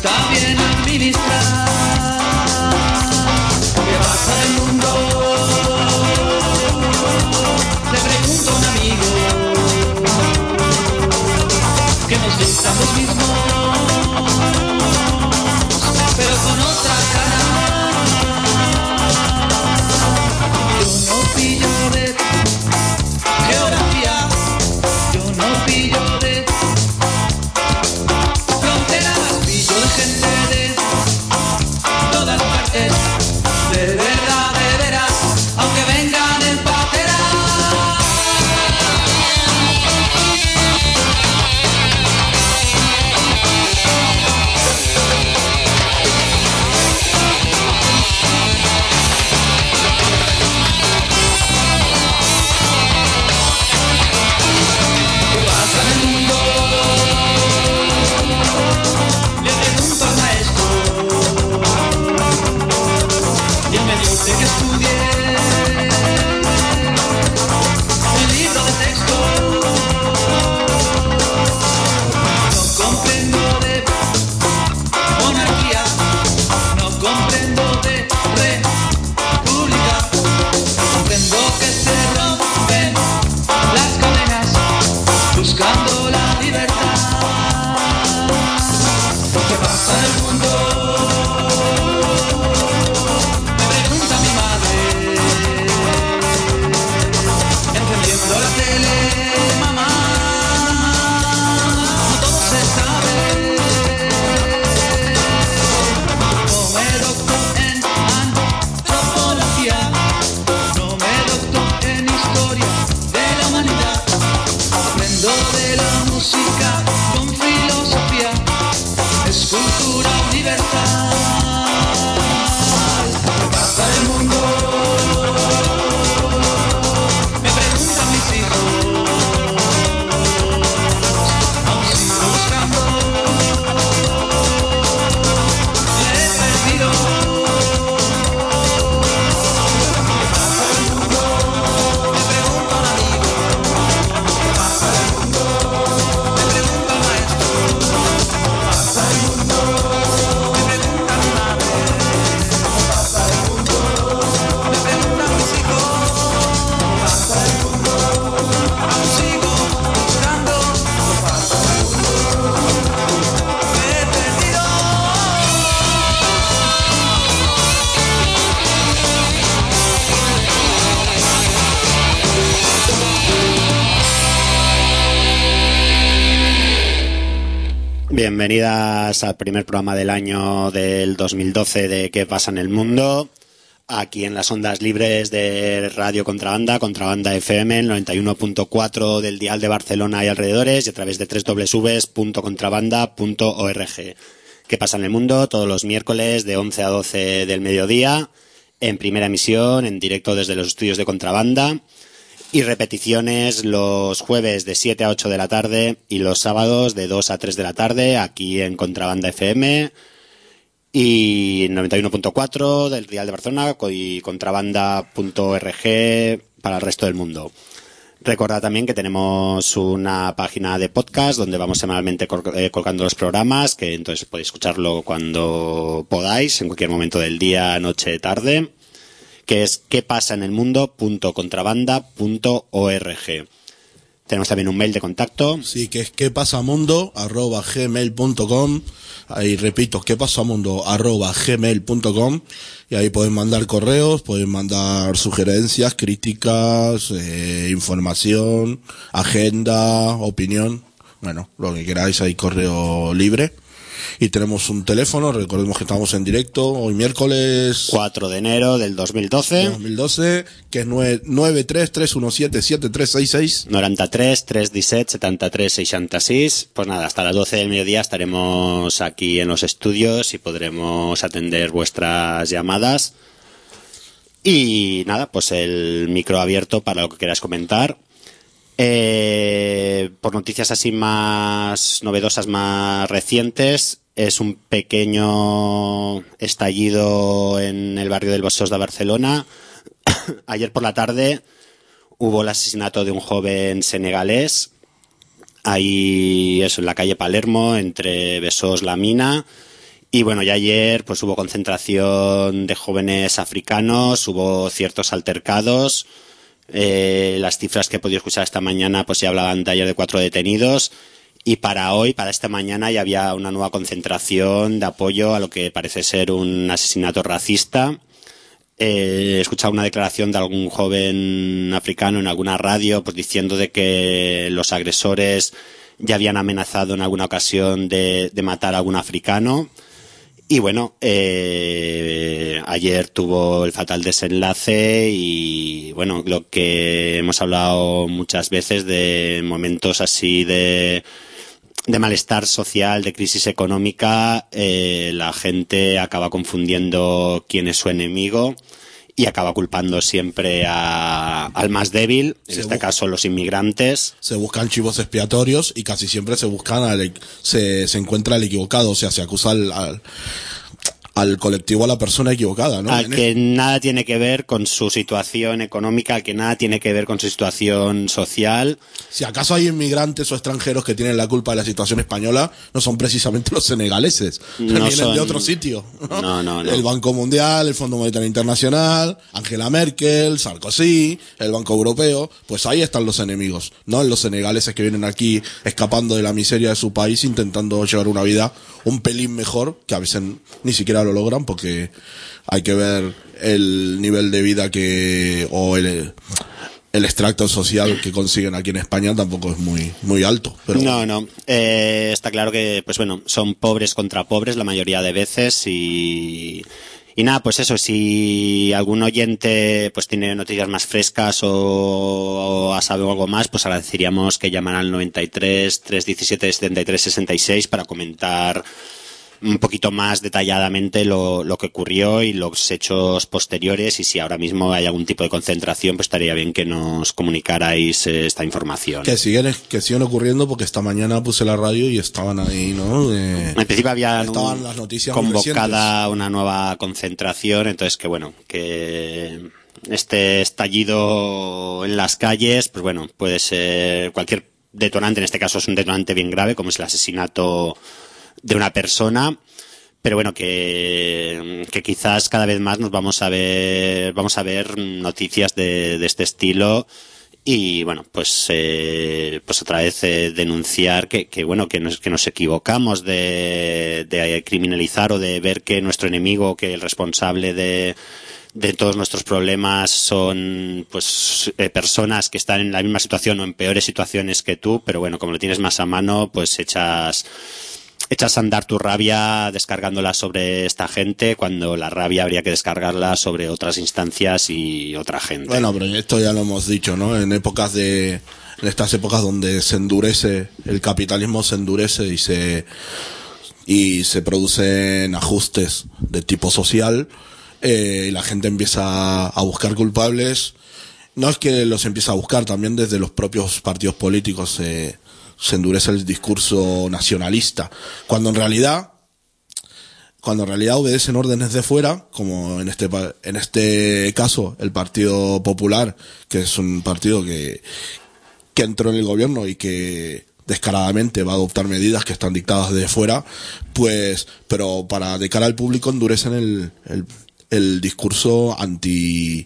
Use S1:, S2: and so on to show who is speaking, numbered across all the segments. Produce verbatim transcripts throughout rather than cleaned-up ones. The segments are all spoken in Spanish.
S1: gusta bien administrar. ¿Qué pasa en el mundo? Le pregunto a un amigo que nos dicta los mismos, pero con otra cara. Yo no pillo de geografía, yo no pillo de fronteras, pillo de gente de todas partes, de verdad, de veras, aunque vengan en patera. ¿Qué pasa en el mundo? Le pregunto al maestro y él me dice que estudie el libro de texto. No comprendo de monarquía, no comprendo de república, comprendo que se rompen las cadenas buscando la libertad. ¿Qué pasa en el mundo? Me pregunta mi madre, encendiendo la tele. Mamá, no todo se sabe. No me docto en antropología, no me docto en historia de la humanidad. Aprendo de la música con filosofía, es cultura universal. ¿Qué pasa en el mundo? Me preguntan mis hijos, aún sigo buscando, le he perdido. ¿Qué pasa en el mundo? Me pregunta un amigo. ¿Qué pasa en el mundo? Me pregunta el maestro. ¿Qué pasa en el mundo? Me pregunta mi madre. ¿Qué pasa en el mundo? Me preguntan mis hijos. ¿Qué pasa en el mundo? Aún sigo buscando. ¿Qué pasa en el mundo? Me he perdido.
S2: Bienvenidas al primer programa del año del dos mil doce de ¿Qué pasa en el mundo? Aquí en las ondas libres de Radio Contrabanda, Contrabanda F M, el noventa y uno punto cuatro del dial de Barcelona y alrededores, y a través de doble u doble u doble u punto contrabanda punto org. ¿Qué pasa en el mundo? Todos los miércoles de once a doce del mediodía, en primera emisión, en directo desde los estudios de Contrabanda, y repeticiones los jueves de siete a ocho de la tarde y los sábados de dos a tres de la tarde, aquí en Contrabanda F M y noventa y uno punto cuatro del dial de Barcelona y contrabanda punto org para el resto del mundo. Recordad también que tenemos una página de podcast donde vamos semanalmente col- eh, colgando los programas, que entonces podéis escucharlo cuando podáis, en cualquier momento del día, noche, tarde, que es qué pasa en el mundo punto contrabanda punto org. Tenemos también un mail de contacto.
S3: Sí, que es quepasamundo arroba gmail punto com. Ahí repito, quepasamundo arroba gmail punto com. Y ahí pueden mandar correos, pueden mandar sugerencias, críticas, eh, información, agenda, opinión. Bueno, lo que queráis, hay correo libre. Y tenemos un teléfono, recordemos que estamos en directo hoy miércoles
S2: cuatro de enero del dos mil doce,
S3: dos mil doce, que es nueve tres tres uno siete siete tres seis seis.
S2: noranta-tres, tres disset, setanta-tres, seixanta-sis. Pues nada, hasta las doce del mediodía estaremos aquí en los estudios y podremos atender vuestras llamadas. Y nada, pues el micro abierto para lo que queráis comentar. Eh, por noticias así más novedosas, más recientes, es un pequeño estallido en el barrio del Besòs de Barcelona. Ayer por la tarde hubo el asesinato de un joven senegalés, ahí eso, en la calle Palermo, entre Besòs, La Mina, Y bueno, ya ayer pues hubo concentración de jóvenes africanos, hubo ciertos altercados. Eh, las cifras que he podido escuchar esta mañana pues ya hablaban de ayer de cuatro detenidos. Y para hoy, para esta mañana, ya había una nueva concentración de apoyo a lo que parece ser un asesinato racista. Eh, he escuchado una declaración de algún joven africano en alguna radio pues diciendo de que los agresores ya habían amenazado en alguna ocasión de, de matar a algún africano. Y bueno, eh, ayer tuvo el fatal desenlace y bueno, lo que hemos hablado muchas veces de momentos así de, de malestar social, de crisis económica, eh, la gente acaba confundiendo quién es su enemigo y acaba culpando siempre a, al más débil, en
S3: Se
S2: este
S3: bu-
S2: caso los inmigrantes.
S3: Se buscan chivos expiatorios y casi siempre se buscan al, se, se encuentra el equivocado, o sea, se acusa al, al, al colectivo, a la persona equivocada, ¿no?
S2: Al
S3: En
S2: que nada tiene que ver con su situación económica, al que nada tiene que ver con su situación social.
S3: Si acaso hay inmigrantes o extranjeros que tienen la culpa de la situación española, no son precisamente los senegaleses,
S2: No
S3: vienen
S2: son-
S3: de otro sitio.
S2: No, no, no.
S3: El Banco Mundial, el Fondo Monetario Internacional, Angela Merkel, Sarkozy, el Banco Europeo, pues ahí están los enemigos, no los senegaleses que vienen aquí escapando de la miseria de su país, intentando llevar una vida un pelín mejor, que a veces ni siquiera lo logran porque hay que ver el nivel de vida que, o el... el extracto social que consiguen aquí en España tampoco es muy muy alto. Pero
S2: No, no. Eh, está claro que, pues bueno, son pobres contra pobres la mayoría de veces y, y nada, pues eso, si algún oyente pues tiene noticias más frescas o, o ha sabido algo más, pues agradeceríamos que llamaran al noventa y tres, trescientos diecisiete, setenta y tres sesenta y seis para comentar un poquito más detalladamente lo, lo que ocurrió y los hechos posteriores, y si ahora mismo hay algún tipo de concentración, pues estaría bien que nos comunicarais eh, esta información.
S3: que siguen que siguen ocurriendo, porque esta mañana puse la radio y estaban ahí, ¿no? Eh,
S2: En principio había
S3: estaban
S2: un-
S3: las noticias muy
S2: convocada una nueva concentración, entonces que bueno, que este estallido en las calles, pues bueno, puede ser cualquier detonante, en este caso es un detonante bien grave, como es el asesinato de una persona, pero bueno, que, que quizás cada vez más nos vamos a ver, vamos a ver noticias de, de este estilo. Y bueno, pues eh, pues otra vez eh, denunciar que, que bueno que nos, que nos equivocamos de, de criminalizar o de ver que nuestro enemigo, que el responsable de, de todos nuestros problemas son pues eh, personas que están en la misma situación o en peores situaciones que tú, pero bueno, como lo tienes más a mano, pues echas echas a andar tu rabia descargándola sobre esta gente, cuando la rabia habría que descargarla sobre otras instancias y otra gente.
S3: Bueno, pero esto ya lo hemos dicho, ¿no? En épocas de en estas épocas donde se endurece el capitalismo, se endurece y se y se producen ajustes de tipo social, eh, y la gente empieza a buscar culpables. No es que los empieza a buscar, también desde los propios partidos políticos se se endurece el discurso nacionalista, cuando en realidad cuando en realidad obedecen órdenes de fuera, como en este pa- en este caso el Partido Popular, que es un partido que que entró en el gobierno y que descaradamente va a adoptar medidas que están dictadas desde fuera, pues, pero para de cara al público endurecen el el, el discurso anti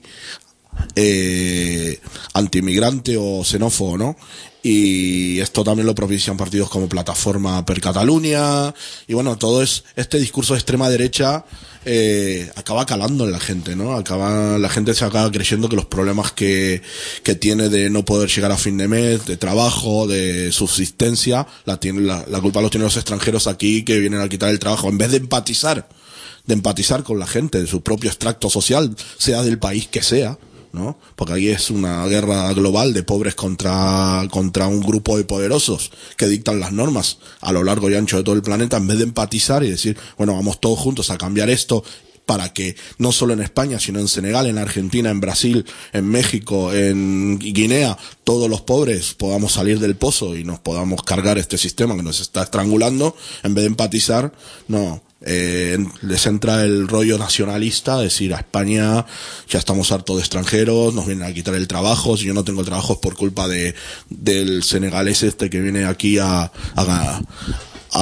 S3: eh, anti-inmigrante o xenófobo, ¿no? Y esto también lo propician partidos como Plataforma per Catalunya, y bueno, todo es este discurso de extrema derecha eh, acaba calando en la gente, ¿no? Acaba la gente se acaba creyendo que los problemas que que tiene de no poder llegar a fin de mes, de trabajo, de subsistencia, la tiene la, la culpa los tienen los extranjeros aquí que vienen a quitar el trabajo, en vez de empatizar, de empatizar con la gente de su propio extracto social, sea del país que sea, ¿no? Porque aquí es una guerra global de pobres contra contra un grupo de poderosos que dictan las normas a lo largo y ancho de todo el planeta, en vez de empatizar y decir, bueno, vamos todos juntos a cambiar esto para que no solo en España, sino en Senegal, en Argentina, en Brasil, en México, en Guinea, todos los pobres podamos salir del pozo y nos podamos cargar este sistema que nos está estrangulando. En vez de empatizar, no, eh, les entra el rollo nacionalista, decir a España ya estamos hartos de extranjeros, nos vienen a quitar el trabajo, si yo no tengo trabajo es por culpa de del senegalés este que viene aquí a, a, a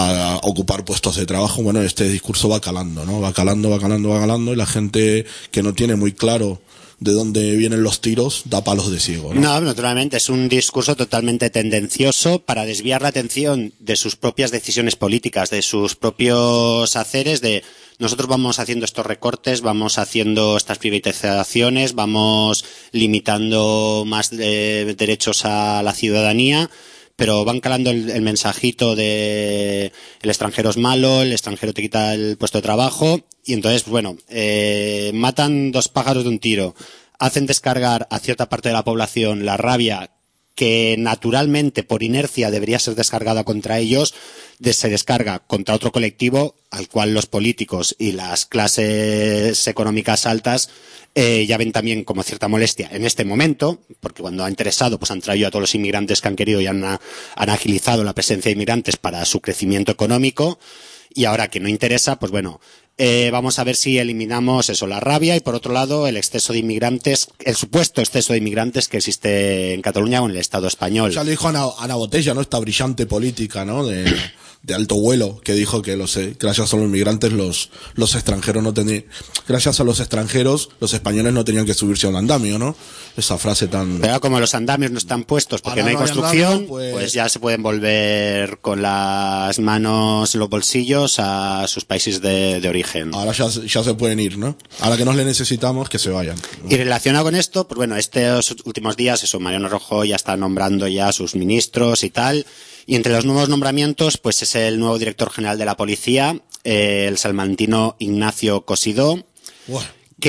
S3: ocupar puestos de trabajo. Bueno, este discurso va calando, ¿no? Va calando, va calando, va calando, y la gente que no tiene muy claro de dónde vienen los tiros da palos de ciego, ¿no?
S2: No, naturalmente, es un discurso totalmente tendencioso para desviar la atención de sus propias decisiones políticas, de sus propios haceres, de nosotros vamos haciendo estos recortes, vamos haciendo estas privatizaciones, vamos limitando más de derechos a la ciudadanía, pero van calando el, el mensajito de el extranjero es malo, el extranjero te quita el puesto de trabajo, y entonces, bueno, eh, matan dos pájaros de un tiro, hacen descargar a cierta parte de la población la rabia que naturalmente, por inercia, debería ser descargada contra ellos, de, se descarga contra otro colectivo al cual los políticos y las clases económicas altas eh, ya ven también como cierta molestia en este momento, porque cuando ha interesado pues han traído a todos los inmigrantes que han querido y han, han agilizado la presencia de inmigrantes para su crecimiento económico, y ahora que no interesa, pues bueno, Eh, vamos a ver si eliminamos eso, la rabia, y por otro lado el exceso de inmigrantes, el supuesto exceso de inmigrantes que existe en Cataluña o en el Estado español.
S3: Ya le dijo Ana, Ana Botella, ¿no? Esta brillante política, ¿no? De, de alto vuelo, que dijo que los, gracias a los inmigrantes los, los extranjeros no tenían, gracias a los extranjeros los españoles no tenían que subirse a un andamio, ¿no? Esa frase tan...
S2: Pero como los andamios no están puestos porque
S3: Ahora
S2: no hay
S3: no hay
S2: construcción,
S3: andamio, pues...
S2: pues ya se pueden volver con las manos en los bolsillos a sus países de, de origen.
S3: Ahora ya, ya se pueden ir, ¿no? Ahora que nos le necesitamos, que se vayan.
S2: Y relacionado con esto, pues bueno, estos últimos días, eso, Mariano Rajoy ya está nombrando ya a sus ministros y tal, y entre los nuevos nombramientos, pues es el nuevo director general de la policía, eh, el salmantino Ignacio Cosidó,
S3: Buah.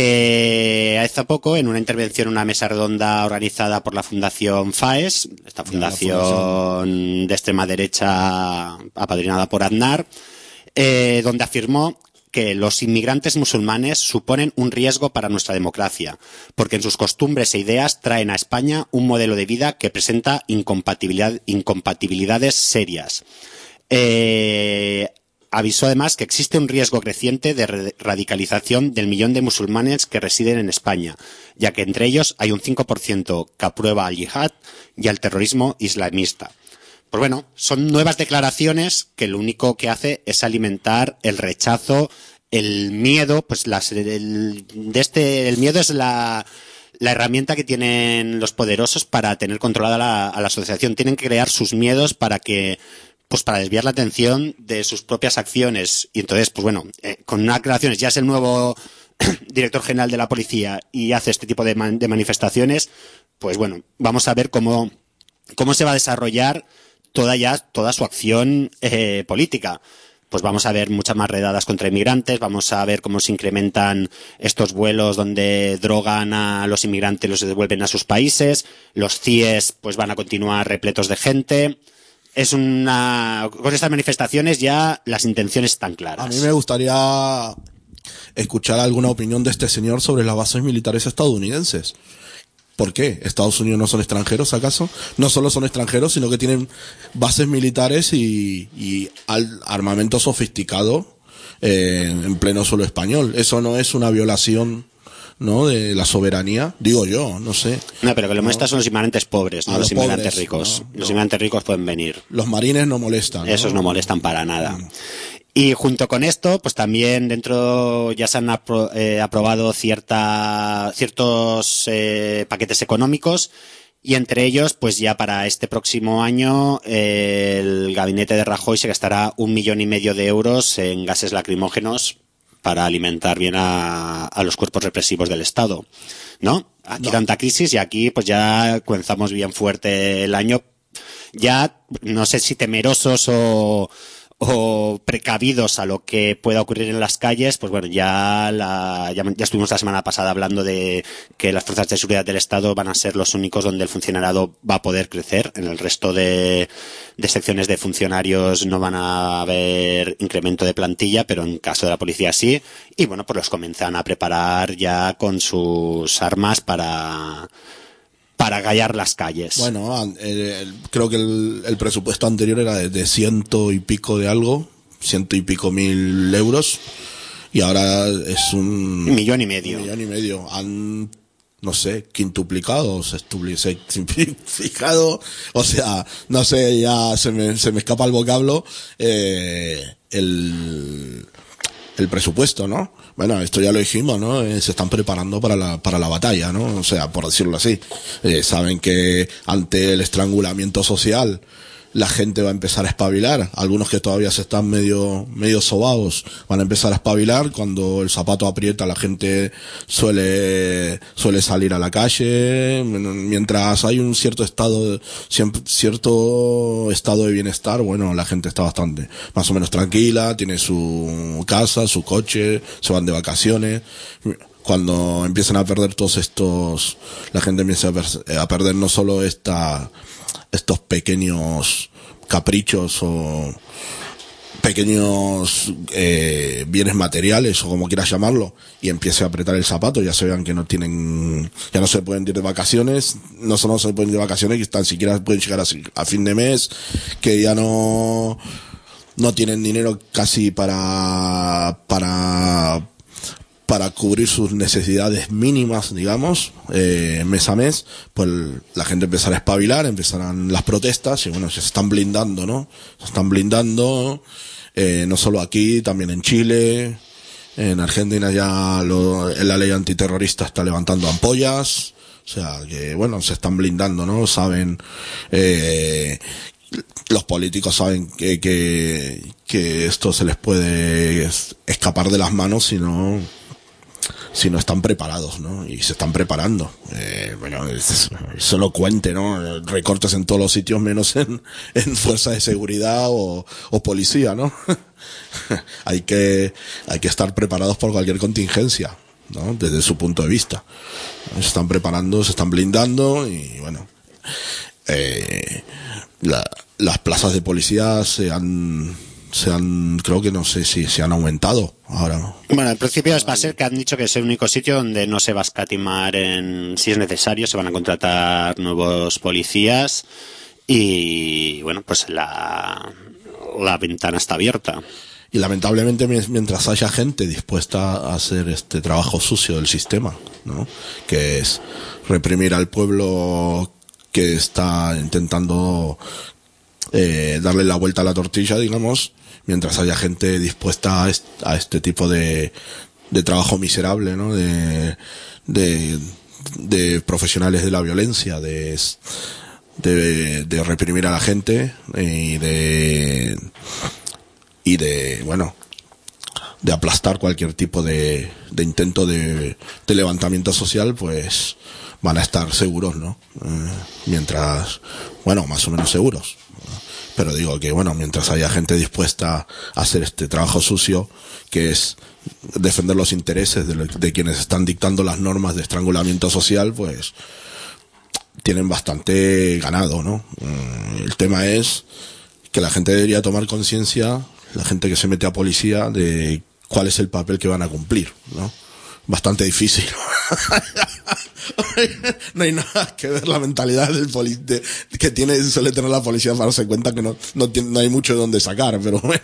S2: que hace poco, en una intervención en una mesa redonda organizada por la Fundación FAES, esta fundación, fundación de extrema derecha apadrinada por Aznar, eh, donde afirmó que los inmigrantes musulmanes suponen un riesgo para nuestra democracia, porque en sus costumbres e ideas traen a España un modelo de vida que presenta incompatibilidad, incompatibilidades serias. Eh, avisó además que existe un riesgo creciente de radicalización del millón de musulmanes que residen en España, ya que entre ellos hay un cinco por ciento que aprueba al yihad y al terrorismo islamista. Pues bueno, son nuevas declaraciones que lo único que hace es alimentar el rechazo, el miedo, pues las, el, de este, el miedo es la, la herramienta que tienen los poderosos para tener controlada la, a la asociación. Tienen que crear sus miedos para que, pues para desviar la atención de sus propias acciones. Y entonces, pues bueno, eh, con unas declaraciones, ya es el nuevo director general de la policía y hace este tipo de, man, de manifestaciones, pues bueno, vamos a ver cómo, cómo se va a desarrollar toda ya toda su acción eh, política. Pues vamos a ver muchas más redadas contra inmigrantes, vamos a ver cómo se incrementan estos vuelos donde drogan a los inmigrantes y los devuelven a sus países, los C I E S pues van a continuar repletos de gente. Es una, con estas manifestaciones ya las intenciones están claras.
S3: A mí me gustaría escuchar alguna opinión de este señor sobre las bases militares estadounidenses. ¿Por qué? ¿Estados Unidos no son extranjeros, acaso? No solo son extranjeros, sino que tienen bases militares y, y al, armamento sofisticado eh, en pleno suelo español. ¿Eso no es una violación, no, de la soberanía? Digo yo, no sé.
S2: No, pero que lo
S3: ¿no?
S2: molesta son los inmigrantes pobres, no
S3: A
S2: los,
S3: los
S2: inmigrantes
S3: pobres,
S2: ricos.
S3: no,
S2: los
S3: no.
S2: inmigrantes ricos pueden venir.
S3: Los marines no molestan, ¿no?
S2: Esos no molestan para nada. Y junto con esto, pues también dentro ya se han apro eh, aprobado cierta, ciertos eh, paquetes económicos, y entre ellos, pues ya para este próximo año eh, el gabinete de Rajoy se gastará un millón y medio de euros en gases lacrimógenos para alimentar bien a, a los cuerpos represivos del Estado, ¿no? Aquí
S3: No.
S2: tanta crisis y aquí pues ya comenzamos bien fuerte el año, ya no sé si temerosos o o precavidos a lo que pueda ocurrir en las calles, pues bueno, ya, la, ya, ya estuvimos la semana pasada hablando de que las fuerzas de seguridad del Estado van a ser los únicos donde el funcionariado va a poder crecer. En el resto de, de secciones de funcionarios no van a haber incremento de plantilla, pero en caso de la policía sí. Y bueno, pues los comienzan a preparar ya con sus armas para... para gallar las calles.
S3: Bueno, eh, el- creo que el, el presupuesto anterior era de, de ciento y pico de algo, ciento y pico mil euros, y ahora es un...
S2: Un millón y medio.
S3: Un millón y medio. Han, no sé, quintuplicado, sextupli- sextuplicado, o sea, no sé, ya se me, se me escapa el vocablo, eh, el, el presupuesto, ¿no? Bueno, esto ya lo dijimos, ¿no? Eh, se están preparando para la, para la batalla, ¿no? O sea, por decirlo así. Eh, saben que ante el estrangulamiento social la gente va a empezar a espabilar. Algunos que todavía se están medio, medio sobados van a empezar a espabilar. Cuando el zapato aprieta, la gente suele, suele salir a la calle. Mientras hay un cierto estado, cierto estado de bienestar, bueno, la gente está bastante, más o menos tranquila, tiene su casa, su coche, se van de vacaciones. Cuando empiezan a perder todos estos, la gente empieza a, per- a perder no solo esta, estos pequeños caprichos o pequeños eh, bienes materiales o como quieras llamarlo, y empiece a apretar el zapato, ya se vean que no tienen, ya no se pueden ir de vacaciones, no solo no se pueden ir de vacaciones, que tan siquiera pueden llegar a, a fin de mes, que ya no no tienen dinero casi para para para cubrir sus necesidades mínimas, digamos, eh, mes a mes. Pues la gente empezará a espabilar, empezarán las protestas y bueno, se están blindando, ¿no? Se están blindando, eh, no solo aquí, también en Chile, en Argentina ya lo, la ley antiterrorista está levantando ampollas, o sea que bueno, se están blindando, ¿no? Saben, eh, los políticos saben que, que, que esto se les puede escapar de las manos si no, si no están preparados, ¿no? Y se están preparando. Eh, bueno, es, es elocuente, ¿no? Recortes en todos los sitios menos en, en fuerza de seguridad o, o policía, ¿no? hay que, hay que estar preparados por cualquier contingencia, ¿no? Desde su punto de vista. Se están preparando, se están blindando y bueno, eh, la, las plazas de policía se han, se han, creo que no sé si se han aumentado ahora, ¿no?
S2: Bueno, al principio va a ser que han dicho que es el único sitio donde no se va a escatimar en, si es necesario, se van a contratar nuevos policías y bueno, pues la, la ventana está abierta.
S3: Y lamentablemente mientras haya gente dispuesta a hacer este trabajo sucio del sistema, ¿no? Que es reprimir al pueblo que está intentando eh, darle la vuelta a la tortilla, digamos, mientras haya gente dispuesta a, est- a este tipo de, de trabajo miserable, ¿no? De, de, de profesionales de la violencia, de, de, de reprimir a la gente y de, y de, bueno, de aplastar cualquier tipo de, de intento de, de levantamiento social, pues van a estar seguros, ¿no? Eh, mientras, bueno, más o menos seguros. Pero digo que, bueno, mientras haya gente dispuesta a hacer este trabajo sucio, que es defender los intereses de, de quienes están dictando las normas de estrangulamiento social, pues tienen bastante ganado, ¿no? Eh, el tema es que la gente debería tomar conciencia, la gente que se mete a policía, de cuál es el papel que van a cumplir, ¿no? Bastante difícil. No hay nada que ver la mentalidad del poli de, que tiene, suele tener la policía para darse cuenta que no, no, tiene, no hay mucho de dónde sacar, pero bueno.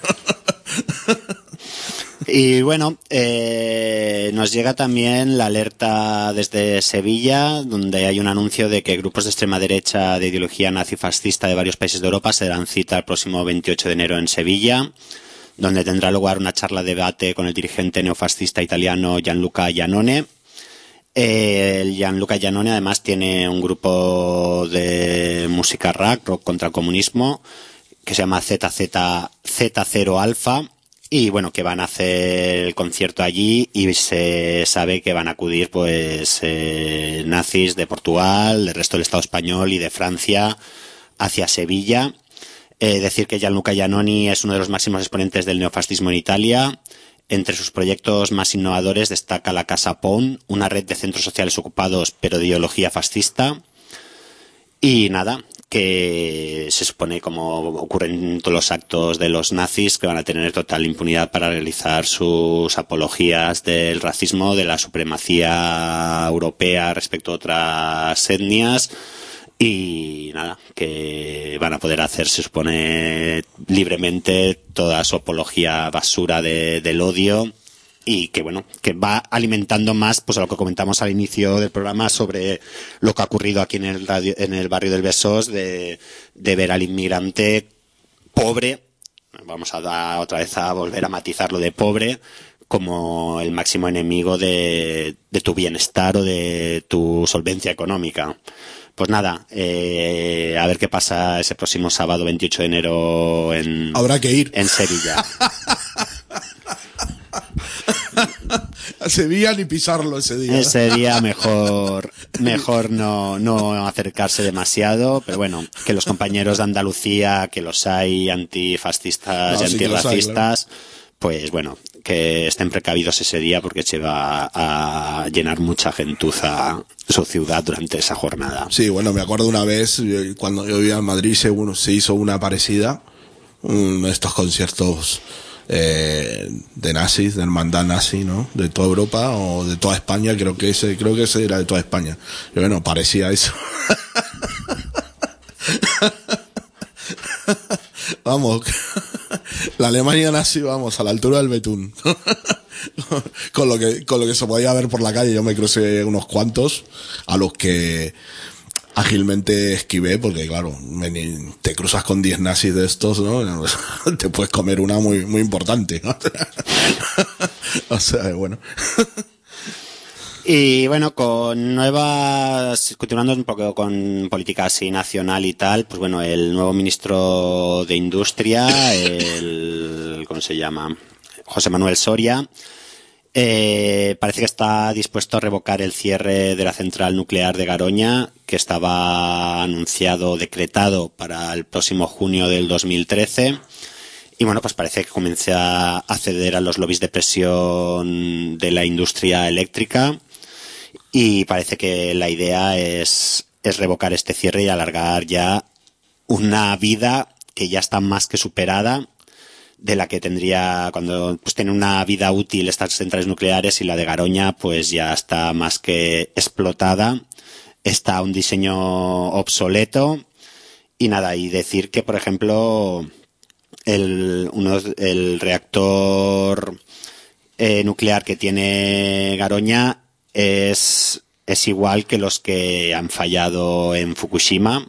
S2: Y bueno, eh, nos llega también la alerta desde Sevilla, donde hay un anuncio de que grupos de extrema derecha de ideología nazifascista de varios países de Europa se darán cita el próximo veintiocho de enero en Sevilla, donde tendrá lugar una charla de debate con el dirigente neofascista italiano Gianluca Iannone. Eh, el Gianluca Iannone además tiene un grupo de música rock, rock contra el comunismo, que se llama Z Z Z cero Alfa, y bueno, que van a hacer el concierto allí y se sabe que van a acudir pues eh, nazis de Portugal, del resto del Estado español y de Francia hacia Sevilla. Eh, decir que Gianluca Iannone es uno de los máximos exponentes del neofascismo en Italia. Entre sus proyectos más innovadores destaca la Casa Pound, una red de centros sociales ocupados pero de ideología fascista. Y nada, que se supone, como ocurre en todos los actos de los nazis, que van a tener total impunidad para realizar sus apologías del racismo, de la supremacía europea respecto a otras etnias. Y nada, que van a poder hacer, se supone, libremente toda su apología basura de, del odio, y que bueno, que va alimentando más pues a lo que comentamos al inicio del programa sobre lo que ha ocurrido aquí en el radio, en el barrio del Besós, de, de ver al inmigrante pobre, vamos a dar otra vez a volver a matizarlo de pobre como el máximo enemigo de, de tu bienestar o de tu solvencia económica. Pues nada, eh, a ver qué pasa ese próximo sábado veintiocho de enero en,
S3: Habrá que ir.
S2: en Sevilla.
S3: A Sevilla ni pisarlo ese día.
S2: Ese día mejor mejor no, no acercarse demasiado, pero bueno, que los compañeros de Andalucía, que los hay antifascistas
S3: No,
S2: y
S3: sí que los hay,
S2: antirracistas, pues bueno, que estén precavidos ese día porque se va a llenar mucha gentuza su ciudad durante esa jornada.
S3: Sí, bueno, me acuerdo una vez, eh, cuando yo vivía en Madrid, se, uno, se hizo una parecida, uno de estos conciertos eh, de nazis, de hermandad nazi, ¿no? De toda Europa o de toda España, creo que ese, creo que ese era de toda España. Y bueno, parecía eso. Vamos, la Alemania nazi, vamos, a la altura del betún. con lo que con lo que se podía ver por la calle, yo me crucé unos cuantos a los que ágilmente esquivé, porque claro, me, te cruzas con diez nazis de estos, ¿no? Te puedes comer una muy muy importante, ¿no? O sea, bueno.
S2: Y bueno, con nuevas, continuando un poco con política así nacional y tal, pues bueno, el nuevo ministro de Industria, el, ¿cómo se llama? José Manuel Soria, eh, parece que está dispuesto a revocar el cierre de la central nuclear de Garoña, que estaba anunciado, decretado para el próximo junio del dos mil trece. Y bueno, pues parece que comienza a ceder a los lobbies de presión de la industria eléctrica. Y parece que la idea es, es revocar este cierre y alargar ya una vida que ya está más que superada de la que tendría cuando pues tiene una vida útil estas centrales nucleares, y la de Garoña pues ya está más que explotada, está un diseño obsoleto. Y nada, y decir que por ejemplo el, uno, el reactor eh, nuclear que tiene Garoña es, es igual que los que han fallado en Fukushima,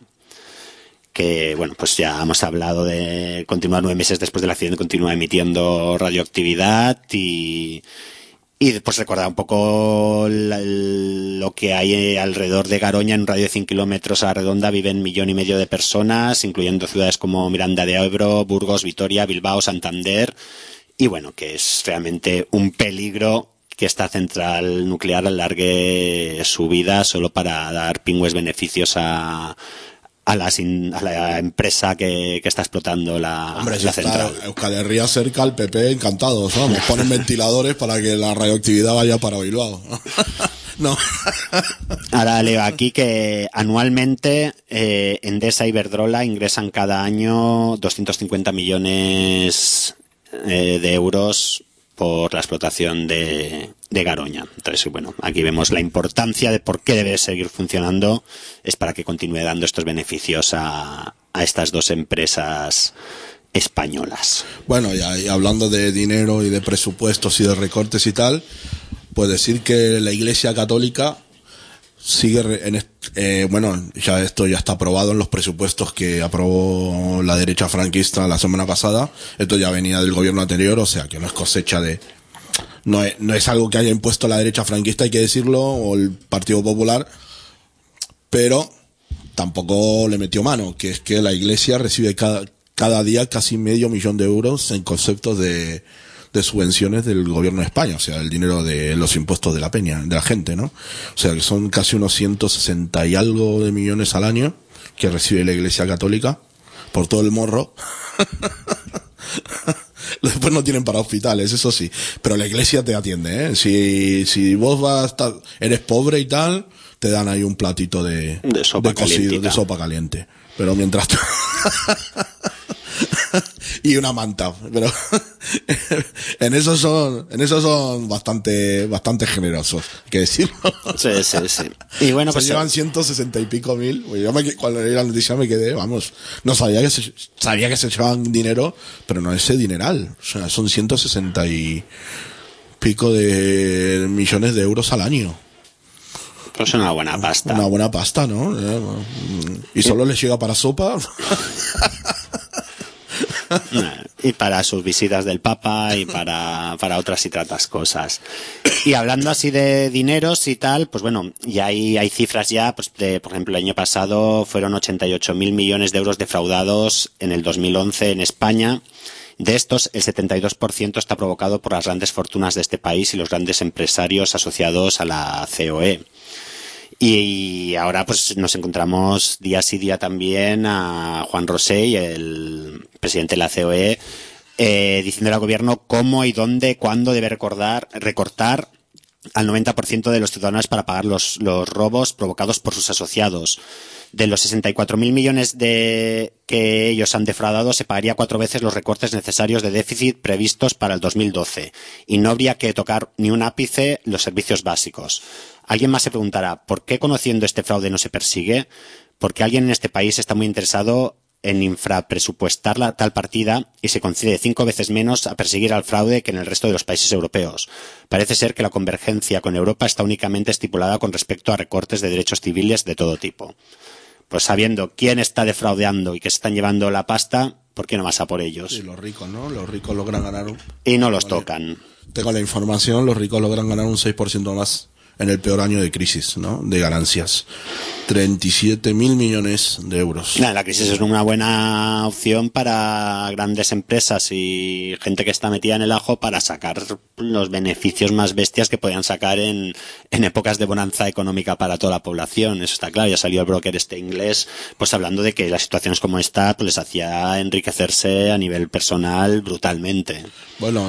S2: que bueno, pues ya hemos hablado de continuar nueve meses después del accidente, continúa emitiendo radioactividad. y y pues recordar un poco la, lo que hay alrededor de Garoña. En un radio de cien kilómetros a la redonda viven un millón y medio de personas, incluyendo ciudades como Miranda de Ebro, Burgos, Vitoria, Bilbao, Santander, y bueno, que es realmente un peligro que esta central nuclear alargue su vida solo para dar pingües beneficios a, a, la, a la empresa que, que está explotando la,
S3: Hombre,
S2: la
S3: está
S2: central.
S3: Euskal Herria cerca, al P P encantados, vamos, ponen ventiladores para que la radioactividad vaya para Bilbao. No.
S2: Ahora leo aquí que anualmente eh, Endesa y Iberdrola ingresan cada año doscientos cincuenta millones eh, de euros por la explotación de, de Garoña. Entonces, bueno, aquí vemos la importancia de por qué debe seguir funcionando, es para que continúe dando estos beneficios a, a estas dos empresas españolas.
S3: Bueno, ya, y hablando de dinero y de presupuestos y de recortes y tal, pues decir que la Iglesia Católica sigue en eh, bueno, ya esto ya está aprobado en los presupuestos que aprobó la derecha franquista la semana pasada. Esto ya venía del gobierno anterior, o sea que no es cosecha de no es, no es algo que haya impuesto la derecha franquista, hay que decirlo, o el Partido Popular, pero tampoco le metió mano, que es que la Iglesia recibe cada, cada día casi medio millón de euros en conceptos de de subvenciones del gobierno de España, o sea, el dinero de los impuestos de la peña, de la gente, ¿no? O sea, que son casi unos ciento sesenta y algo de millones al año que recibe la Iglesia Católica por todo el morro. Después no tienen para hospitales, eso sí, pero la Iglesia te atiende, ¿eh? Si, si vos vas a estar, eres pobre y tal, te dan ahí un platito de,
S2: de sopa
S3: de cocido, de sopa caliente. Pero mientras tú... y una manta, pero en eso son, en eso son bastante, bastante generosos, hay que decirlo.
S2: Sí, sí, sí. Y bueno,
S3: se
S2: pues
S3: llevan ciento sesenta y pico mil. Yo me, cuando leí la noticia me quedé, vamos, no sabía que se, sabía que se echaban dinero, pero no ese dineral. O sea, son ciento sesenta y pico de millones de euros al año.
S2: Pues es una buena pasta.
S3: Una buena pasta, ¿no? Y solo les llega para sopa.
S2: Y para sus visitas del Papa y para, para otras y tantas cosas. Y hablando así de dineros y tal, pues bueno, ya hay, hay cifras ya, pues de, por ejemplo, el año pasado fueron ochenta y ocho mil millones de euros defraudados en el dos mil once en España. De estos, el setenta y dos por ciento está provocado por las grandes fortunas de este país y los grandes empresarios asociados a la C O E. Y ahora pues nos encontramos día sí día también a Juan Rosell, el presidente de la C O E, eh, diciendo al gobierno cómo y dónde, cuándo debe recordar, recortar al noventa por ciento de los ciudadanos para pagar los, los robos provocados por sus asociados. De los sesenta y cuatro mil millones de que ellos han defraudado, se pagaría cuatro veces los recortes necesarios de déficit previstos para el dos mil doce. Y no habría que tocar ni un ápice los servicios básicos. Alguien más se preguntará, ¿por qué conociendo este fraude no se persigue? Porque alguien en este país está muy interesado en infrapresupuestar la tal partida y se concede cinco veces menos a perseguir al fraude que en el resto de los países europeos. Parece ser que la convergencia con Europa está únicamente estipulada con respecto a recortes de derechos civiles de todo tipo. Pues sabiendo quién está defraudando y que se están llevando la pasta, ¿por qué no vas a por ellos?
S3: Sí, los ricos, ¿no? Los ricos logran ganar un...
S2: Y no los tocan.
S3: Tengo la información, los ricos logran ganar un seis por ciento más en el peor año de crisis, ¿no? De ganancias. treinta y siete mil millones de euros.
S2: Nah, la crisis es una buena opción para grandes empresas y gente que está metida en el ajo para sacar los beneficios más bestias que podían sacar en, en épocas de bonanza económica para toda la población. Eso está claro. Ya salió el broker este inglés, pues hablando de que las situaciones como esta, pues les hacía enriquecerse a nivel personal brutalmente.
S3: Bueno,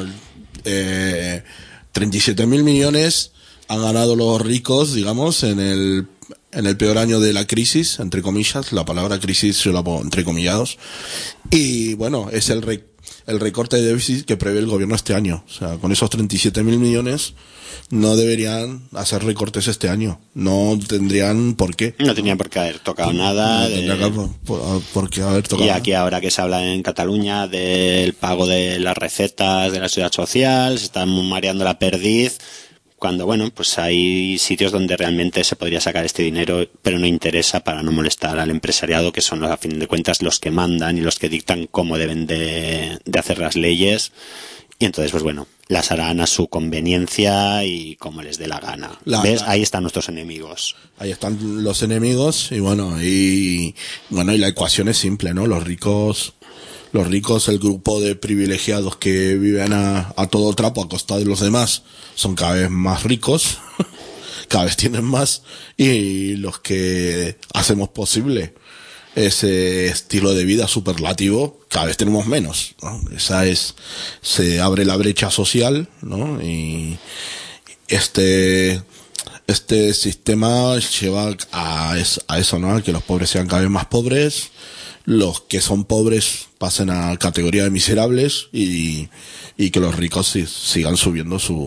S3: eh, treinta y siete mil millones han ganado los ricos, digamos, en el en el peor año de la crisis, entre comillas, la palabra crisis yo la pongo entre comillados, y bueno, es el re, el recorte de déficit que prevé el gobierno este año. O sea, con esos treinta y siete mil millones no deberían hacer recortes este año, no tendrían por qué.
S2: No tenían por qué haber tocado nada.
S3: No
S2: de...
S3: tendría que por, por, por qué haber tocado
S2: Y aquí
S3: nada.
S2: ahora que se habla en Cataluña del pago de las recetas de la seguridad social, se están mareando la perdiz, cuando, bueno, pues hay sitios donde realmente se podría sacar este dinero, pero no interesa para no molestar al empresariado, que son, a fin de cuentas, los que mandan y los que dictan cómo deben de, de hacer las leyes. Y entonces, pues bueno, las harán a su conveniencia y como les dé la gana.
S3: La,
S2: ¿Ves?
S3: la,
S2: Ahí están nuestros enemigos.
S3: Ahí están los enemigos y bueno, y bueno, y la ecuación es simple, ¿no? Los ricos... Los ricos, el grupo de privilegiados que viven a, a todo trapo a costa de los demás, son cada vez más ricos, cada vez tienen más, y los que hacemos posible ese estilo de vida superlativo, cada vez tenemos menos, ¿no? Esa es, se abre la brecha social, ¿no? Y este, este sistema lleva a, es, a eso, ¿no? A que los pobres sean cada vez más pobres, los que son pobres pasen a categoría de miserables y, y que los ricos si, sigan subiendo su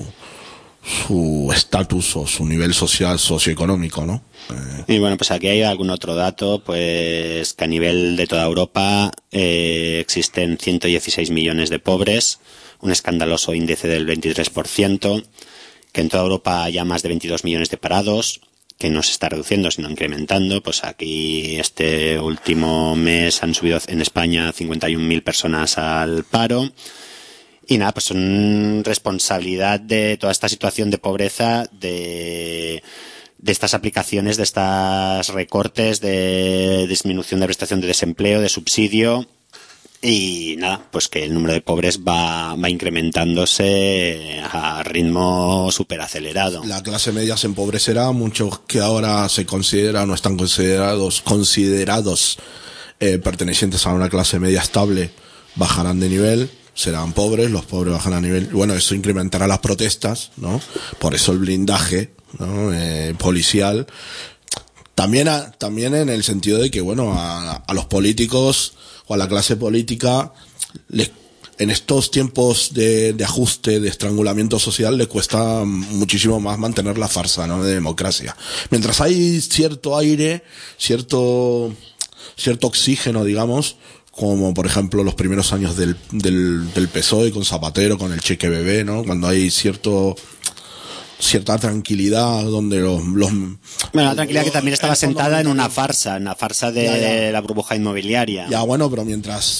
S3: su estatus o su nivel social socioeconómico, ¿no? Eh.
S2: Y bueno, pues aquí hay algún otro dato, pues que a nivel de toda Europa eh, existen ciento dieciséis millones de pobres, un escandaloso índice del veintitrés por ciento, que en toda Europa haya más de veintidós millones de parados, que no se está reduciendo sino incrementando. Pues aquí este último mes han subido en España cincuenta y un mil personas al paro. Y nada, pues son responsabilidad de toda esta situación de pobreza, de, de estas aplicaciones, de estos recortes, de disminución de prestación de desempleo, de subsidio. Y nada, pues que el número de pobres va, va incrementándose a ritmo súper acelerado.
S3: La clase media se empobrecerá, muchos que ahora se consideran o están considerados considerados eh, pertenecientes a una clase media estable bajarán de nivel, serán pobres, los pobres bajarán a nivel. Bueno, eso incrementará las protestas, ¿no? Por eso el blindaje, ¿no? eh, policial. También, a, también en el sentido de que, bueno, a, a los políticos o a la clase política, les, en estos tiempos de, de ajuste, de estrangulamiento social, les cuesta muchísimo más mantener la farsa, ¿no? De democracia. Mientras hay cierto aire, cierto, cierto oxígeno, digamos, como por ejemplo los primeros años del, del, del P S O E con Zapatero, con el cheque bebé, ¿no? Cuando hay cierto, cierta tranquilidad donde los, los
S2: bueno, la tranquilidad que también estaba sentada en una farsa, en la farsa de
S3: ya, ya.
S2: la burbuja inmobiliaria.
S3: Ya, bueno, pero mientras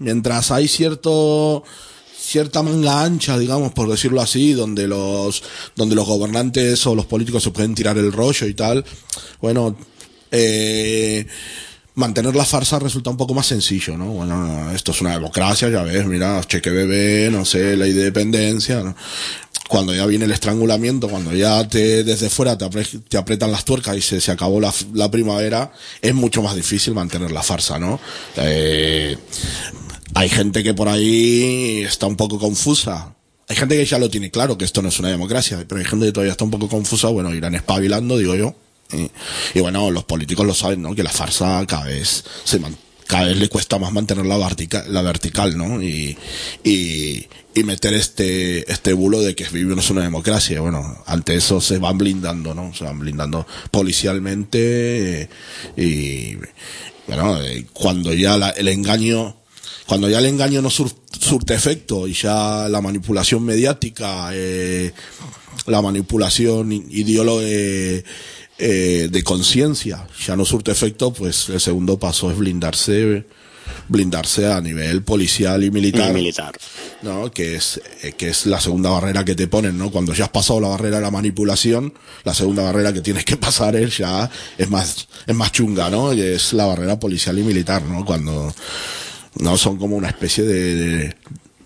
S3: mientras hay cierto cierta manga ancha, digamos, por decirlo así, donde los donde los gobernantes o los políticos se pueden tirar el rollo y tal, bueno, eh, mantener la farsa resulta un poco más sencillo, ¿no? Bueno, esto es una democracia, ya ves, mira, cheque bebé, no sé, ley de dependencia, ¿no? Cuando ya viene el estrangulamiento, cuando ya te desde fuera te, apre, te aprietan las tuercas y se, se acabó la, la primavera, es mucho más difícil mantener la farsa, ¿no? Eh, hay gente que por ahí está un poco confusa. Hay gente que ya lo tiene claro, que esto no es una democracia, pero hay gente que todavía está un poco confusa, bueno, irán espabilando, digo yo. Y, y bueno, los políticos lo saben, ¿no? Que la farsa cada vez se man, cada vez le cuesta más mantener la vertical, la vertical, ¿no? Y, y, y meter este, este bulo de que vivimos una democracia. Bueno, ante eso se van blindando, ¿no? Se van blindando policialmente y, bueno, cuando ya la, el engaño, cuando ya el engaño no sur, surte efecto y ya la manipulación mediática, eh, la manipulación ideológica, eh, Eh, de conciencia ya no surte efecto, pues el segundo paso es blindarse blindarse a nivel policial y militar,
S2: y militar.
S3: ¿no? Que es eh, que es la segunda barrera que te ponen, ¿no? Cuando ya has pasado la barrera de la manipulación, la segunda barrera que tienes que pasar es ya es más es más chunga, ¿no? Y es la barrera policial y militar, ¿no? Cuando no son como una especie de, de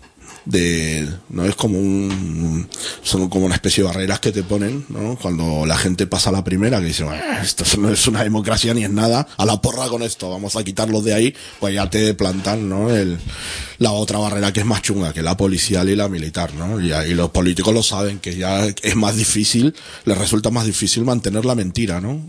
S3: de no es como un son como una especie de barreras que te ponen, ¿no? Cuando la gente pasa la primera, que dice, bueno, esto no es una democracia ni es nada, a la porra con esto, vamos a quitarlos de ahí, pues ya te plantan, ¿no? El, la otra barrera que es más chunga, que la policial y la militar, ¿no? Y ahí los políticos lo saben, que ya es más difícil, les resulta más difícil mantener la mentira, ¿no?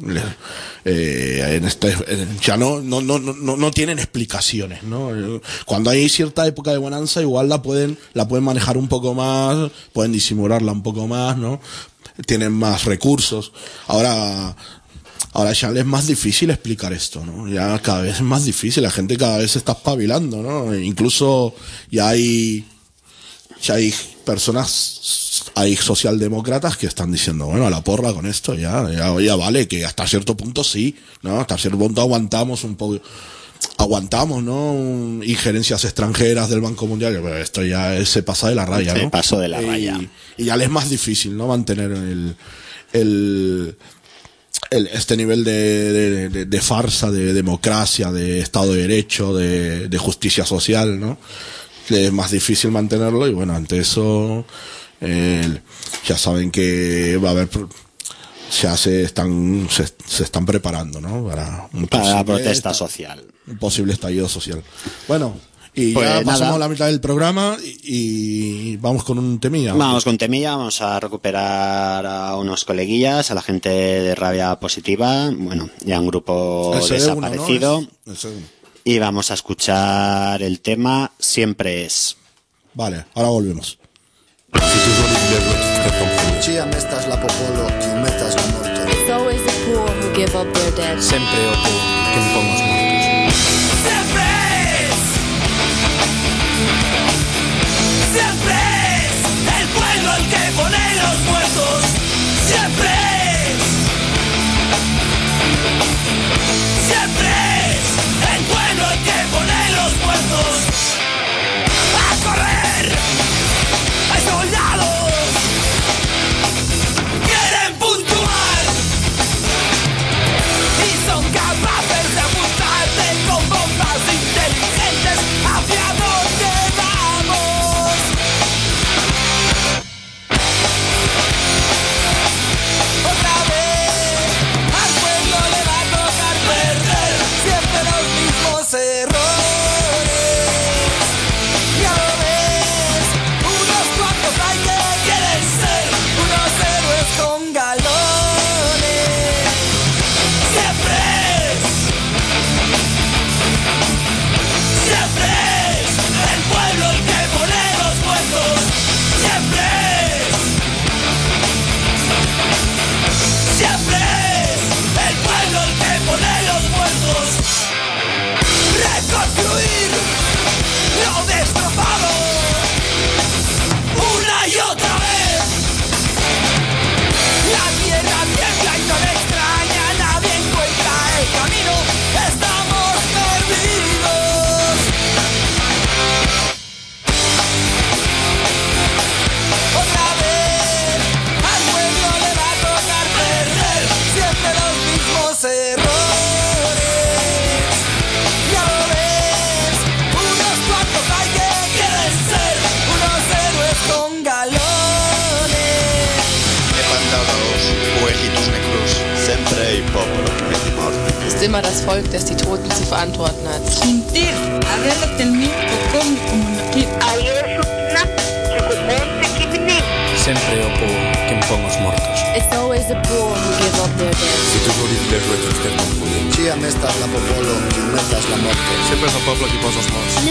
S3: Eh, en este, ya no, no, no, no, no tienen explicaciones, ¿no? Cuando hay cierta época de bonanza, igual la pueden la pueden manejar un poco más, pueden disimularla un poco más, ¿no? Tienen más recursos. Ahora, ahora ya es más difícil explicar esto, ¿no? Ya cada vez es más difícil, la gente cada vez se está espabilando, ¿no? Incluso ya hay, ya hay personas, hay socialdemócratas que están diciendo, bueno, a la porra con esto, ya, ya, ya vale, que hasta cierto punto sí, ¿no? Hasta cierto punto aguantamos un poco, aguantamos, ¿no? Injerencias extranjeras del Banco Mundial, pero esto ya se pasa de la raya, ¿no?
S2: Se pasó de la
S3: y,
S2: raya.
S3: Y ya le es más difícil, ¿no? Mantener el, el, el este nivel de, de, de, de farsa, de democracia, de Estado de Derecho, de, de justicia social, ¿no? Le es más difícil mantenerlo y bueno, ante eso, eh, ya saben que va a haber, ya se están se, se están preparando, ¿no? Para un
S2: para la protesta
S3: esta,
S2: social,
S3: un posible estallido social. Bueno, y
S2: pues
S3: ya pasamos
S2: nada.
S3: a la mitad del programa y, y vamos con un temilla.
S2: Vamos con temilla, vamos a recuperar a unos coleguillas, a la gente de Rabia Positiva, bueno, ya un grupo
S3: El C D uno,
S2: desaparecido,
S3: ¿no? Es el C D uno.
S2: Y vamos a escuchar el tema Siempre es.
S3: Vale, ahora volvemos.
S4: Ci amestas la popolo, qui metas la morto.
S5: It's always the poor who give up their dead.
S4: Sempre o poor, que en pomos mortos.
S1: Siempre es, siempre es el pueblo el que pone los muertos. Siempre es, siempre es el pueblo el que pone los muertos. A correr, hay soldados, quieren puntuar y son capaces de apuntarte con bombas de
S5: ist immer das Volk, das die Toten zu verantworten hat.
S6: Sentir, haberlo tenido como comunitario.
S7: Sempre o povo quen pon os mortos.
S5: It's always the poor who give up their dead.
S8: Si tu morir per retro estem non podem.
S4: Ci amestas la popolo, qui metas la morte.
S8: Sempre és el poble qui posa els morts.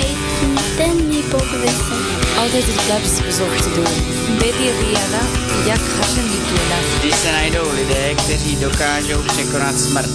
S5: Altijd het blijft bezocht te doen. Beti riada, jak hašem dituna.
S9: Když se najdou lidé, kteří dokážou překonat smrt.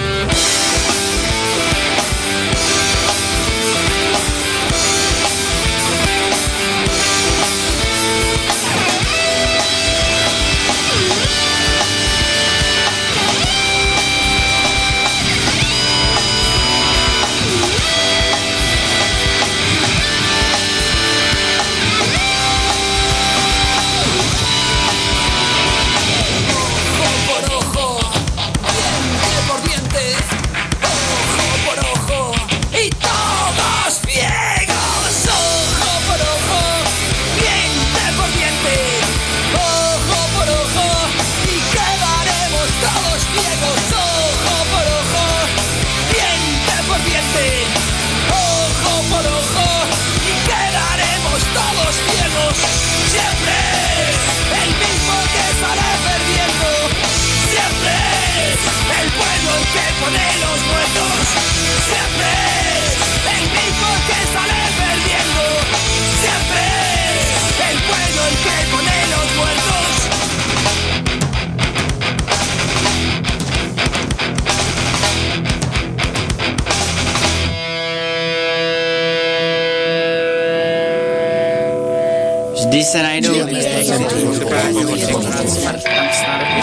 S9: Vždy se najdou lidé, kteří dokážou překonat smrt. Tam snad už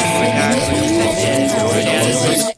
S9: dokážou.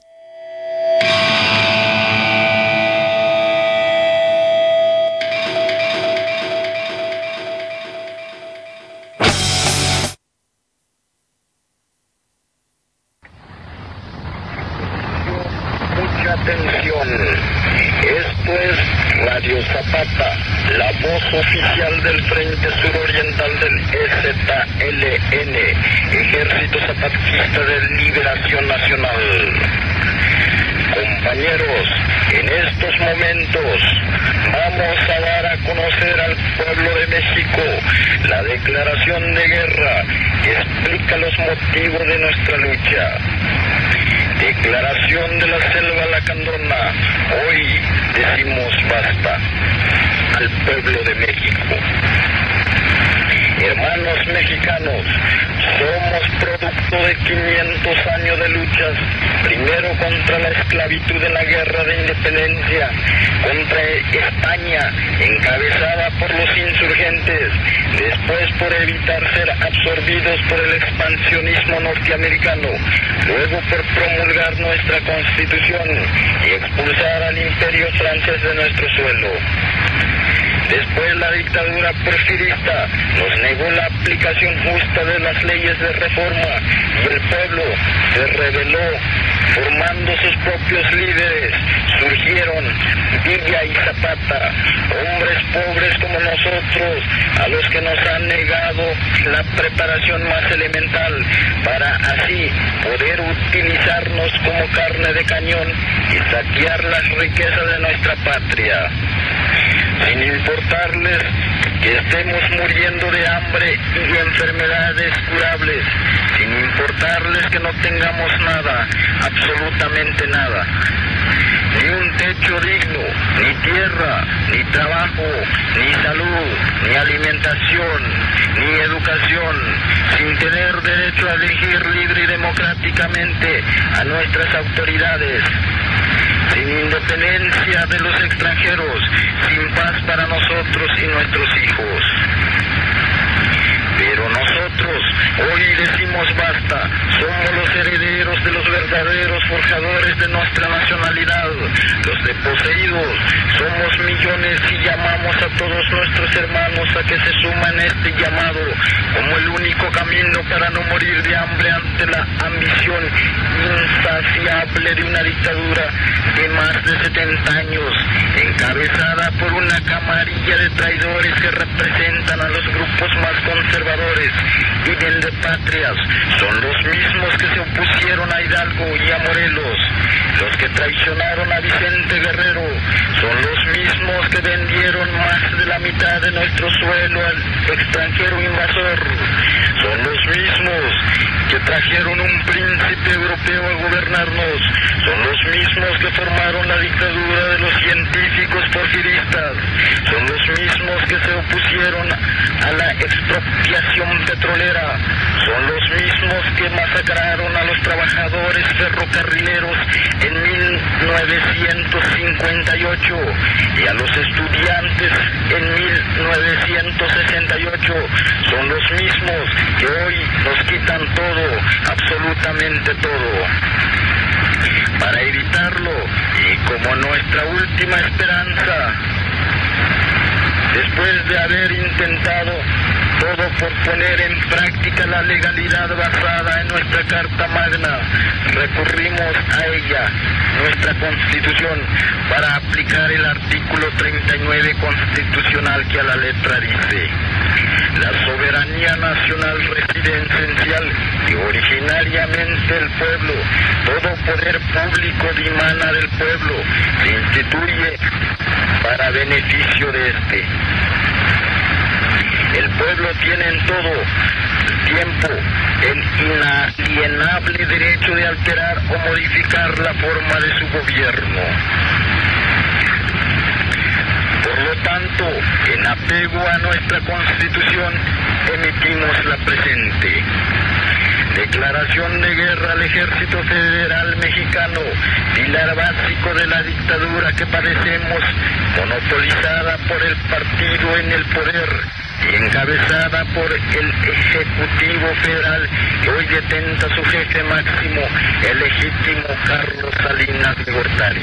S10: Mucha atención. Esto es Radio Zapata, la voz oficial del Frente Suroriental del E Z L N, Ejército Zapatista de Liberación Nacional. Compañeros, en estos momentos vamos a dar a conocer al pueblo de México la declaración de guerra que explica los motivos de nuestra lucha. Declaración de la Selva Lacandona. Hoy decimos basta al pueblo de México. Hermanos mexicanos, somos producto de quinientos años de luchas, primero contra la esclavitud en la guerra de independencia, contra España, encabezada por los insurgentes, después por evitar ser absorbidos por el expansionismo norteamericano, luego por promulgar nuestra constitución y expulsar al imperio francés de nuestro suelo. Después la dictadura porfirista nos negó la aplicación justa de las leyes de reforma y el pueblo se rebeló, formando sus propios líderes. Surgieron Villa y Zapata, hombres pobres como nosotros, a los que nos han negado la preparación más elemental para así poder utilizarnos como carne de cañón y saquear las riquezas de nuestra patria. Sin importarles que estemos muriendo de hambre y enfermedades curables, sin importarles que no tengamos nada, absolutamente nada. Ni un techo digno, ni tierra, ni trabajo, ni salud, ni alimentación, ni educación, sin tener derecho a elegir libre y democráticamente a nuestras autoridades. Sin independencia de los extranjeros, sin paz para nosotros y nuestros hijos. Pero nosotros hoy decimos basta, somos los herederos de los verdaderos forjadores de nuestra nacionalidad, los desposeídos, somos millones y llamamos a todos nuestros hermanos a que se suman a este llamado como el único camino para no morir de hambre ante la ambición insaciable de una dictadura de más de setenta años, encabezada por una camarilla de traidores que representan a los grupos más conservadores y vendepatrias. Son los mismos que se opusieron a Hidalgo y a Morelos. Los que traicionaron a Vicente Guerrero son los mismos que vendieron más de la mitad de nuestro suelo al extranjero invasor. Son los mismos que trajeron un príncipe europeo a gobernarnos. Son los mismos que formaron la dictadura de los científicos porfiristas. Son los mismos que se opusieron a la expropiación petrolera. Son los mismos que masacraron a los trabajadores ferrocarrileros en mil novecientos cincuenta y ocho y a los estudiantes en mil novecientos sesenta y ocho. Son los mismos que hoy nos quitan todo, absolutamente todo. Para evitarlo, y como nuestra última esperanza, después de haber intentado todo por poner en práctica la legalidad basada en nuestra Carta Magna, recurrimos a ella, nuestra Constitución, para aplicar el artículo treinta y nueve constitucional que a la letra dice: la soberanía nacional reside esencial y originariamente el pueblo. Todo poder público dimana del pueblo, se instituye para beneficio de este. El pueblo tiene en todo tiempo el inalienable derecho de alterar o modificar la forma de su gobierno. Por lo tanto, en apego a nuestra Constitución, emitimos la presente declaración de guerra al Ejército Federal Mexicano, pilar básico de la dictadura que padecemos, monopolizada por el partido en el poder y encabezada por el Ejecutivo Federal, que hoy detenta su jefe máximo, el legítimo Carlos Salinas de Gortari.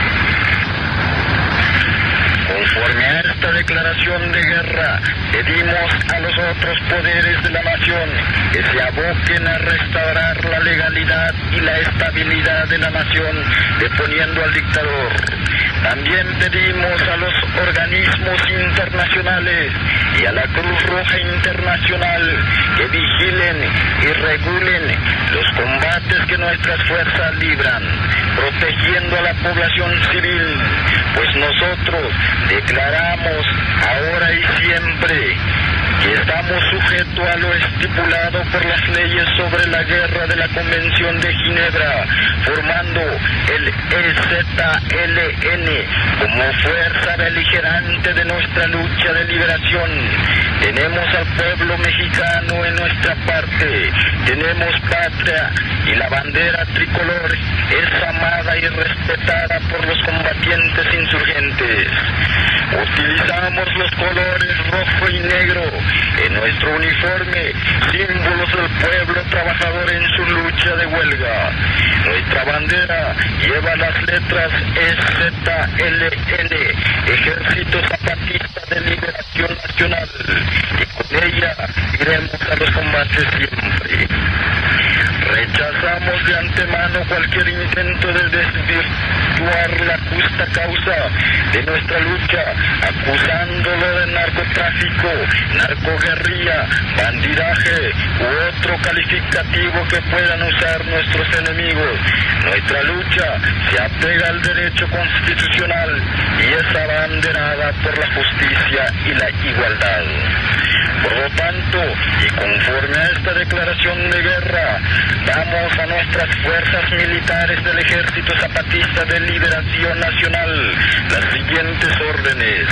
S10: Conforme a esta declaración de guerra, pedimos a los otros poderes de la nación que se aboquen a restaurar la legalidad y la estabilidad de la nación, deponiendo al dictador. También pedimos a los organismos internacionales y a la Cruz Roja Internacional que vigilen y regulen los combates que nuestras fuerzas libran, protegiendo a la población civil, pues nosotros declaramos ahora y siempre que estamos sujetos a lo estipulado por las leyes sobre la guerra de la Convención de Ginebra, formando el E Z L N como fuerza beligerante de nuestra lucha de liberación. Tenemos al pueblo mexicano en nuestra parte, tenemos patria y la bandera tricolor es amada y respetada por los combatientes insurgentes. Utilizamos los colores rojo y negro en nuestro uniforme, símbolos del pueblo trabajador en su lucha de huelga. Nuestra bandera lleva las letras E Z L N, Ejército Zapatista de Liberación Nacional, y con ella iremos a los combates siempre. Rechazamos de antemano cualquier intento de desvirtuar la justa causa de nuestra lucha, acusándolo de narcotráfico, narcoguerrilla, bandidaje u otro calificativo que puedan usar nuestros enemigos. Nuestra lucha se apega al derecho constitucional y es abanderada por la justicia y la igualdad. Por lo tanto, y conforme a esta declaración de guerra, damos a nuestras fuerzas militares del Ejército Zapatista de Liberación Nacional las siguientes órdenes.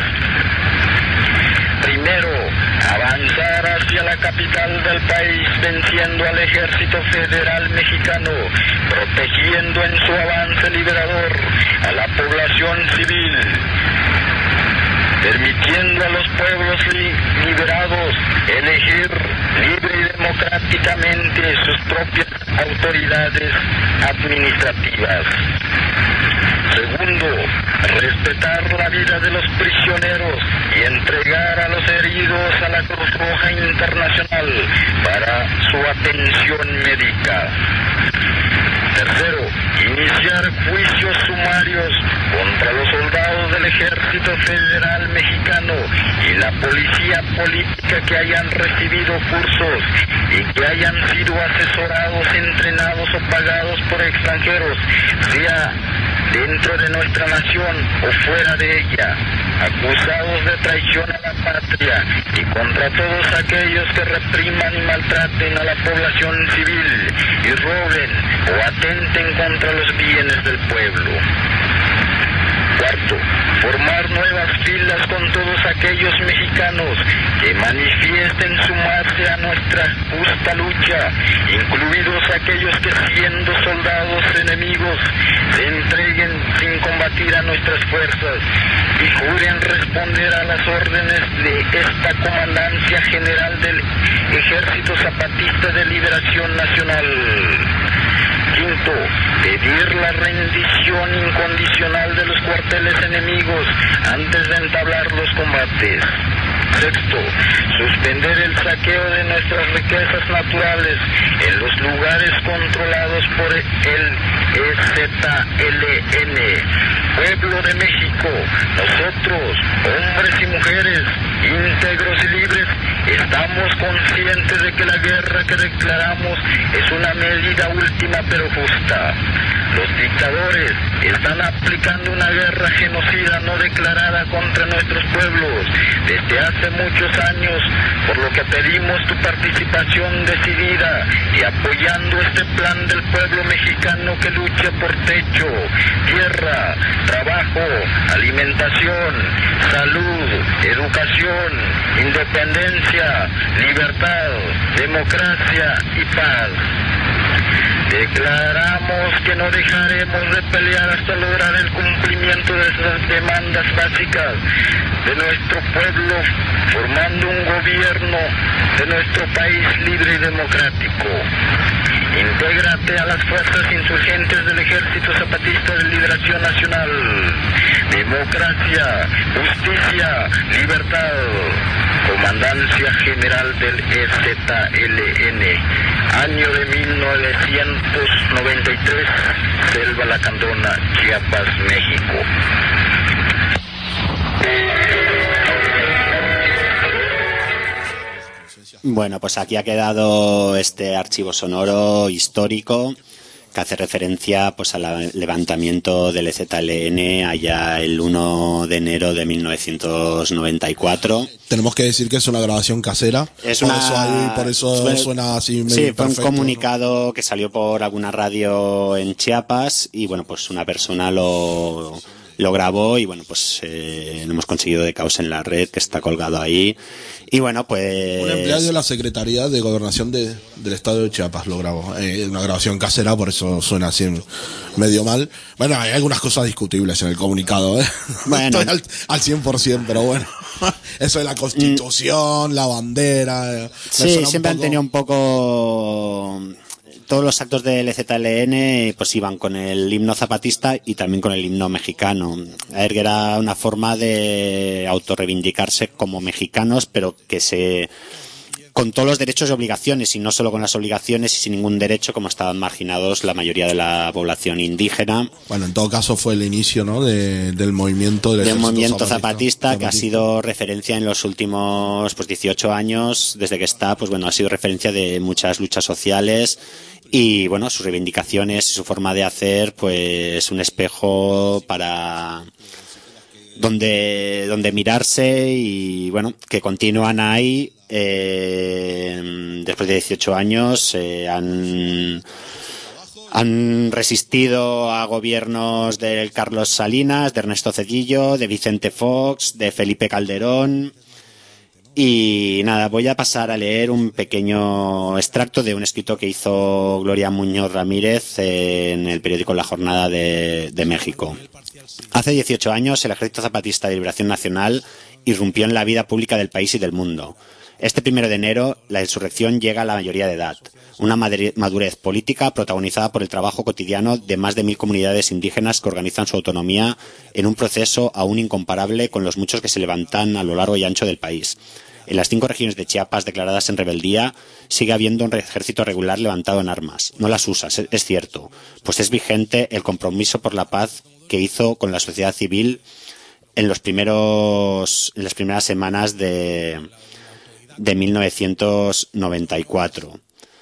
S10: Primero, avanzar hacia la capital del país venciendo al Ejército Federal Mexicano, protegiendo en su avance liberador a la población civil, permitiendo a los pueblos li liberados elegir libre y democráticamente sus propias autoridades administrativas. Segundo, respetar la vida de los prisioneros y entregar a los heridos a la Cruz Roja Internacional para su atención médica. Tercero, iniciar juicios sumarios contra los soldados del Ejército Federal Mexicano y la policía política que hayan recibido cursos y que hayan sido asesorados, entrenados o pagados por extranjeros, sea dentro de nuestra nación o fuera de ella, acusados de traición a la patria y contra todos aquellos que repriman y maltraten a la población civil y roben o atenten contra los bienes del pueblo. Cuarto, formar nuevas filas con todos aquellos mexicanos que manifiesten sumarse a nuestra justa lucha, incluidos aquellos que siendo soldados enemigos se entreguen sin combatir a nuestras fuerzas y juren responder a las órdenes de esta Comandancia General del Ejército Zapatista de Liberación Nacional. Quinto, pedir la rendición incondicional de los cuarteles enemigos antes de entablar los combates. Sexto, suspender el saqueo de nuestras riquezas naturales en los lugares controlados por el E Z L N. Pueblo de México, nosotros, hombres y mujeres, íntegros y libres, estamos conscientes de que la guerra que declaramos es una medida última pero justa. Los dictadores están aplicando una guerra genocida no declarada contra nuestros pueblos desde hace muchos años, por lo que pedimos tu participación decidida y apoyando este plan del pueblo mexicano que lucha por techo, tierra, trabajo, alimentación, salud, educación, independencia, libertad, democracia y paz. Declaramos que no dejaremos de pelear hasta lograr el cumplimiento de esas demandas básicas de nuestro pueblo, formando un gobierno de nuestro país libre y democrático. Intégrate a las fuerzas insurgentes del Ejército Zapatista de Liberación Nacional. Democracia, justicia, libertad. Comandancia General del E Z L N. Año de mil novecientos noventa y tres, Selva Lacandona, Chiapas, México.
S2: Bueno, pues aquí ha quedado este archivo sonoro histórico que hace referencia pues al levantamiento del E Z L N allá el uno de enero de mil novecientos noventa y cuatro.
S3: Tenemos que decir que es una grabación casera.
S2: Es
S3: por
S2: una,
S3: eso, hay, por eso
S2: fue,
S3: suena así medio
S2: sí, fue un
S3: perfecto,
S2: comunicado,
S3: ¿no?
S2: que salió por alguna radio en Chiapas y bueno, pues una persona lo, lo grabó y bueno, pues eh, lo hemos conseguido de causa en la red, que está colgado ahí. Y bueno, pues...
S3: Un empleado de la Secretaría de Gobernación de, del Estado de Chiapas lo grabó. Eh, una grabación casera, por eso suena así medio mal. Bueno, hay algunas cosas discutibles en el comunicado, ¿eh?
S2: Bueno.
S3: No estoy al, al cien por ciento, pero bueno. Eso de la Constitución, mm. la bandera...
S2: Sí, siempre han tenido un poco... Todos los actos del E Z L N pues iban con el himno zapatista y también con el himno mexicano. A ver, que era una forma de autorreivindicarse como mexicanos, pero que se... con todos los derechos y obligaciones, y no solo con las obligaciones y sin ningún derecho, como estaban marginados la mayoría de la población indígena.
S3: Bueno, en todo caso fue el inicio, ¿no?, de, del movimiento del
S2: de un movimiento zapatista,
S3: zapatista, zapatista
S2: que ha sido referencia en los últimos pues dieciocho años, desde que está, pues bueno, ha sido referencia de muchas luchas sociales. Y bueno, sus reivindicaciones y su forma de hacer, pues un espejo para donde donde mirarse, y bueno, que continúan ahí eh, después de dieciocho años. eh, han han resistido a gobiernos de Carlos Salinas, de Ernesto Zedillo, de Vicente Fox, de Felipe Calderón. Y nada, voy a pasar a leer un pequeño extracto de un escrito que hizo Gloria Muñoz Ramírez en el periódico La Jornada de, de México. Hace dieciocho años, el Ejército Zapatista de Liberación Nacional irrumpió en la vida pública del país y del mundo. Este primero de enero, la insurrección llega a la mayoría de edad, una madurez política protagonizada por el trabajo cotidiano de más de mil comunidades indígenas que organizan su autonomía en un proceso aún incomparable con los muchos que se levantan a lo largo y ancho del país. En las cinco regiones de Chiapas declaradas en rebeldía sigue habiendo un ejército regular levantado en armas. No las usa, es cierto, pues es vigente el compromiso por la paz que hizo con la sociedad civil en los primeros, en las primeras semanas de de mil novecientos noventa y cuatro.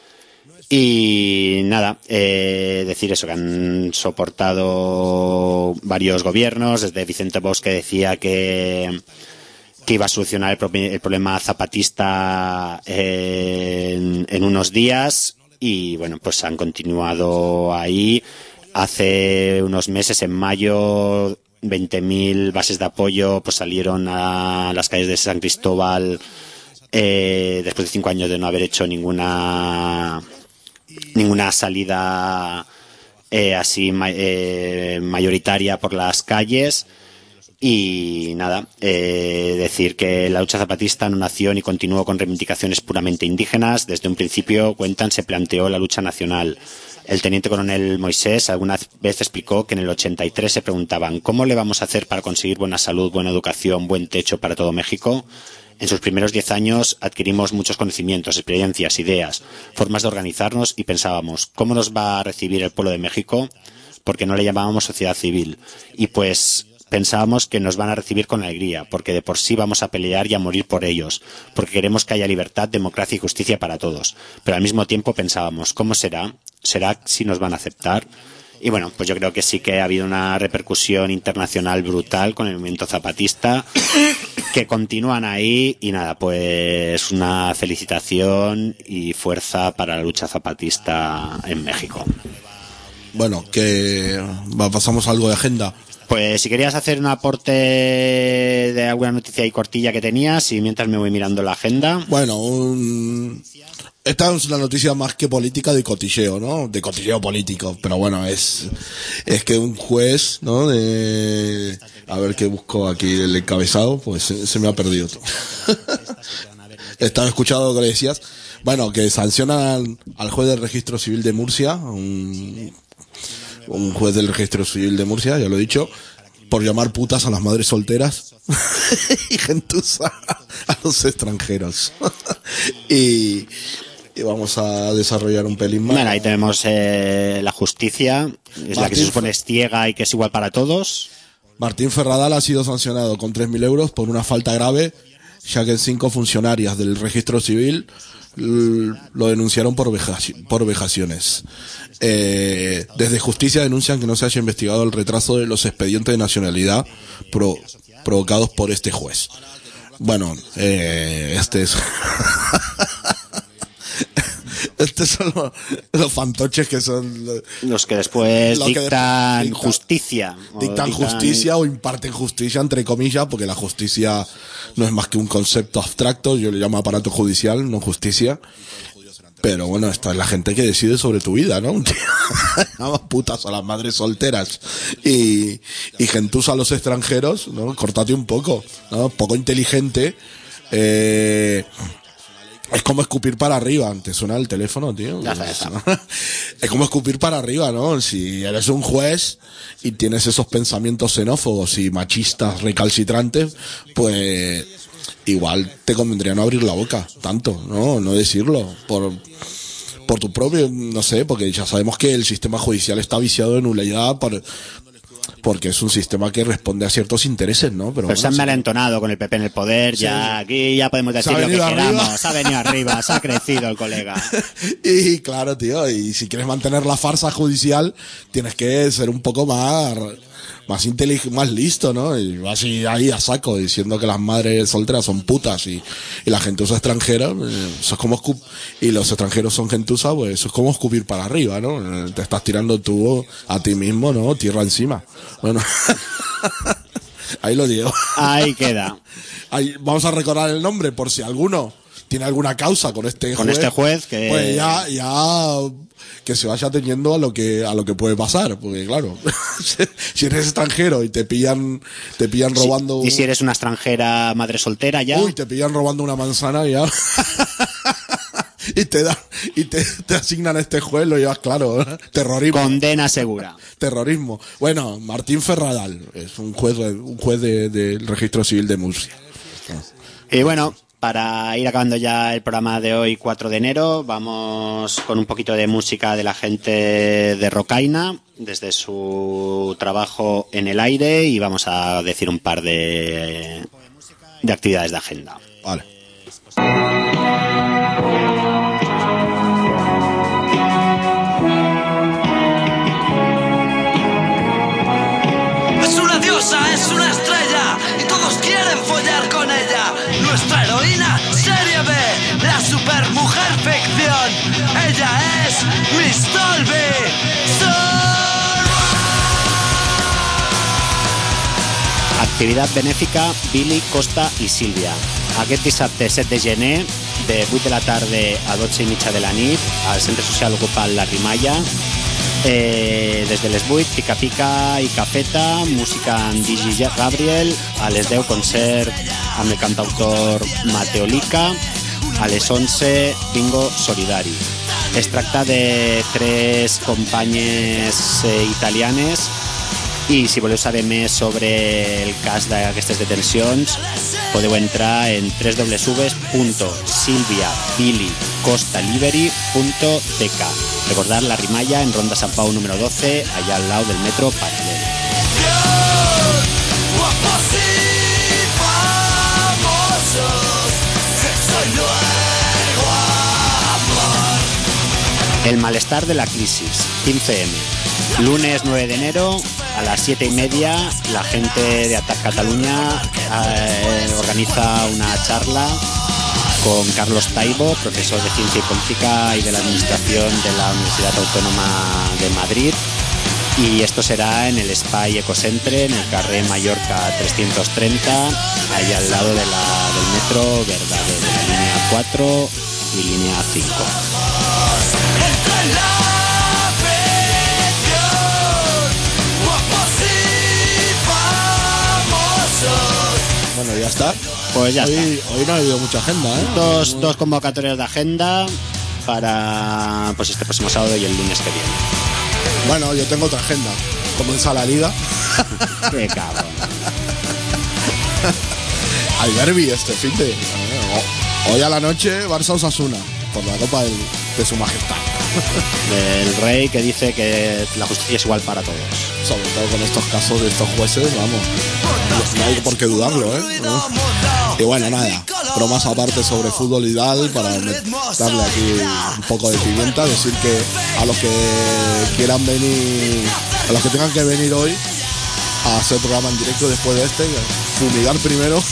S2: Y nada, eh, decir eso, que han soportado varios gobiernos, desde Vicente Bosch, que decía que, que iba a solucionar el, pro- el problema zapatista eh, en, en unos días, y bueno, pues han continuado ahí. Hace unos meses, en mayo, veinte mil bases de apoyo pues salieron a las calles de San Cristóbal, eh, después de cinco años de no haber hecho ninguna ninguna salida eh, así ma- eh, mayoritaria por las calles. Y nada, eh, decir que la lucha zapatista no nació ni continuó con reivindicaciones puramente indígenas. Desde un principio, cuentan, se planteó la lucha nacional. El teniente coronel Moisés alguna vez explicó que en el ochenta y tres se preguntaban ¿cómo le vamos a hacer para conseguir buena salud, buena educación, buen techo para todo México? En sus primeros diez años adquirimos muchos conocimientos, experiencias, ideas, formas de organizarnos, y pensábamos ¿cómo nos va a recibir el pueblo de México? Porque no le llamábamos sociedad civil. Y pues pensábamos que nos van a recibir con alegría, porque de por sí vamos a pelear y a morir por ellos, porque queremos que haya libertad, democracia y justicia para todos. Pero al mismo tiempo pensábamos ¿cómo será? ¿Será si nos van a aceptar? Y bueno, pues yo creo que sí que ha habido una repercusión internacional brutal con el movimiento zapatista, que continúan ahí, y nada, pues una felicitación y fuerza para la lucha zapatista en México.
S3: Bueno, que va, pasamos a algo de agenda.
S2: Pues si querías hacer un aporte de alguna noticia y cortilla que tenías, y mientras me voy mirando la agenda.
S3: Bueno, un... esta es una noticia más que política, de cotilleo, ¿no? De cotilleo político, pero bueno, es es que un juez, ¿no? De... A ver qué busco aquí el encabezado, pues se, se me ha perdido todo. Estaba escuchando lo que decías. Bueno, que sancionan al juez del registro civil de Murcia, un, un juez del registro civil de Murcia, ya lo he dicho, por llamar putas a las madres solteras y gentuza a los extranjeros. y, y vamos a desarrollar un pelín más.
S2: Bueno, ahí tenemos eh, la justicia, es
S3: Martín,
S2: la que se supone es ciega y que es igual para todos.
S3: Martín Ferradal ha sido sancionado con tres mil euros por una falta grave, ya que cinco funcionarias del registro civil l- lo denunciaron por, vejaci- por vejaciones. Eh, desde Justicia denuncian que no se haya investigado el retraso de los expedientes de nacionalidad pro- provocados por este juez. Bueno, eh, este es... Estos son los, los fantoches que son...
S2: Los que después
S3: lo que
S2: dictan
S3: dicta-
S2: justicia. o
S3: Dictan justicia o imparten justicia, entre comillas, porque la justicia no es más que un concepto abstracto. Yo le llamo aparato judicial, no justicia. Pero bueno, esta es la gente que decide sobre tu vida, ¿no? Llamas putas a las madres solteras y, y gentuza a los extranjeros, ¿no? Córtate un poco, ¿no? Poco inteligente. Eh... Es como escupir para arriba. ¿Te suena el teléfono, tío?
S2: Ya está, ya está.
S3: Es como escupir para arriba, ¿no? Si eres un juez y tienes esos pensamientos xenófobos y machistas recalcitrantes, pues igual te convendría no abrir la boca tanto, ¿no? No decirlo. Por, por tu propio, no sé, porque ya sabemos que el sistema judicial está viciado de nulidad por... porque es un sistema que responde a ciertos intereses, ¿no? Pero,
S2: Pero
S3: bueno,
S2: se han
S3: sí.
S2: malentonado con el P P en el poder,
S3: Sí.
S2: ya aquí ya podemos decir
S3: Se ha
S2: lo que
S3: venido arriba.
S2: queramos, se ha venido arriba, se ha crecido el colega.
S3: Y claro, tío, y si quieres mantener la farsa judicial, tienes que ser un poco más, más inteligente, más listo, ¿no? Y vas ahí, ahí a saco diciendo que las madres solteras son putas y, y la gentuza extranjera, eh, eso es como escup- y los extranjeros son gentuza, pues eso es como escupir para arriba, ¿no? Eh, Te estás tirando tú a ti mismo, ¿no? Tierra encima. Bueno, ahí lo digo.
S2: Ahí queda.
S3: Ahí, vamos a recordar el nombre por si alguno tiene alguna causa con este
S2: Con
S3: juez.
S2: este juez que-
S3: Pues ya, ya, que se vaya teniendo a lo que, a lo que puede pasar. Porque claro, si eres extranjero y te pillan, te pillan robando.
S2: Y si eres una extranjera madre soltera ya.
S3: Uy, te pillan robando una manzana y ya. y te dan, y te, te asignan a este juez, lo llevas claro, ¿eh? Terrorismo.
S2: Condena segura.
S3: Terrorismo. Bueno, Martín Ferradal es un juez, un juez de- del registro civil de Murcia.
S2: Y bueno, para ir acabando ya el programa de hoy, cuatro de enero, vamos con un poquito de música de la gente de Rocaina, desde su trabajo en el aire, y vamos a decir un par de, de actividades de agenda.
S3: Vale.
S1: super mujer ficción. Ella es Miss Dolby.
S2: Activitat benèfica Billy, Costa i Sílvia. Aquest dissabte set de gener, de vuit de la tarda a dotze i mitja de la nit, al Centre Social Ocupat La Rimalla. Eh, des de les vuit, pica-pica i cafeta, música amb Digi Gabriel, a les deu concert amb el cantautor Mateo Lica, a les onze bingo solidari. Es tracta de tres companyes eh, italianes i si voleu saber més sobre el cas d'aquestes detencions podeu entrar en w w w punto silvia billy costa livery punto d k. Recordar La Rimalla en Ronda San Pau número doce, allá al lado del metro Paralelo. El malestar de la crisis, quince eme. Lunes nueve de enero a las siete y media, la gente de Atac Cataluña eh, organiza una charla con Carlos Taibo, profesor de Ciencia y Política y de la Administración de la Universidad Autónoma de Madrid. Y esto será en el Espai Ecocentre, en el carrer Mallorca trescientos treinta, ahí al lado de la, del metro Verdadero, de la línea cuatro y línea cinco.
S3: Bueno, ya está.
S2: Pues ya
S3: hoy,
S2: está.
S3: Hoy no ha habido mucha agenda, ¿eh?
S2: Dos, dos convocatorias de agenda para pues este próximo sábado y el lunes que viene.
S3: Bueno, yo tengo otra agenda. Comienza la liga.
S2: Qué cabrón.
S3: Hay derbi este fin de... Hoy a la noche Barça Osasuna, por la Copa del, de Su Majestad.
S2: El rey que dice que la justicia es igual para todos.
S3: Sobre todo con estos casos de estos jueces, vamos. No hay por qué dudarlo, ¿eh? ¿No? Y bueno, nada. Bromas aparte sobre fútbol y tal, para darle aquí un poco de pimienta. Decir que a los que quieran venir, a los que tengan que venir hoy a hacer programa en directo después de este, fumigar primero.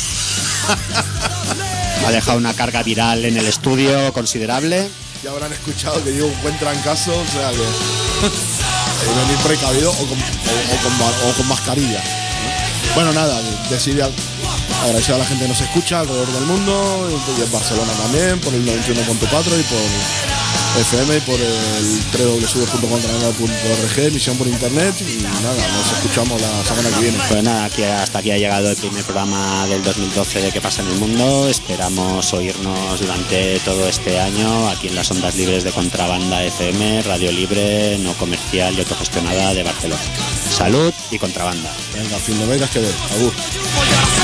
S2: Ha dejado una carga viral en el estudio considerable.
S3: Ya habrán escuchado que digo encuentran caso, o sea que venir precavido o con, o, o con, o con mascarilla. Bueno, nada, decir agradecer a la gente que nos escucha alrededor del mundo y en Barcelona también, por el noventa y uno punto cuatro y por F M y por el w w w punto contrabanda punto org, emisión por internet y nada, nos escuchamos la semana que viene.
S2: Pues nada, aquí, hasta aquí ha llegado el primer programa del dos mil doce de ¿Qué pasa en el mundo? Esperamos oírnos durante todo este año aquí en las ondas libres de Contrabanda F M, radio libre, no comercial y autogestionada de Barcelona. Salud y contrabanda.
S3: Venga, fin de becas que ver. Agur.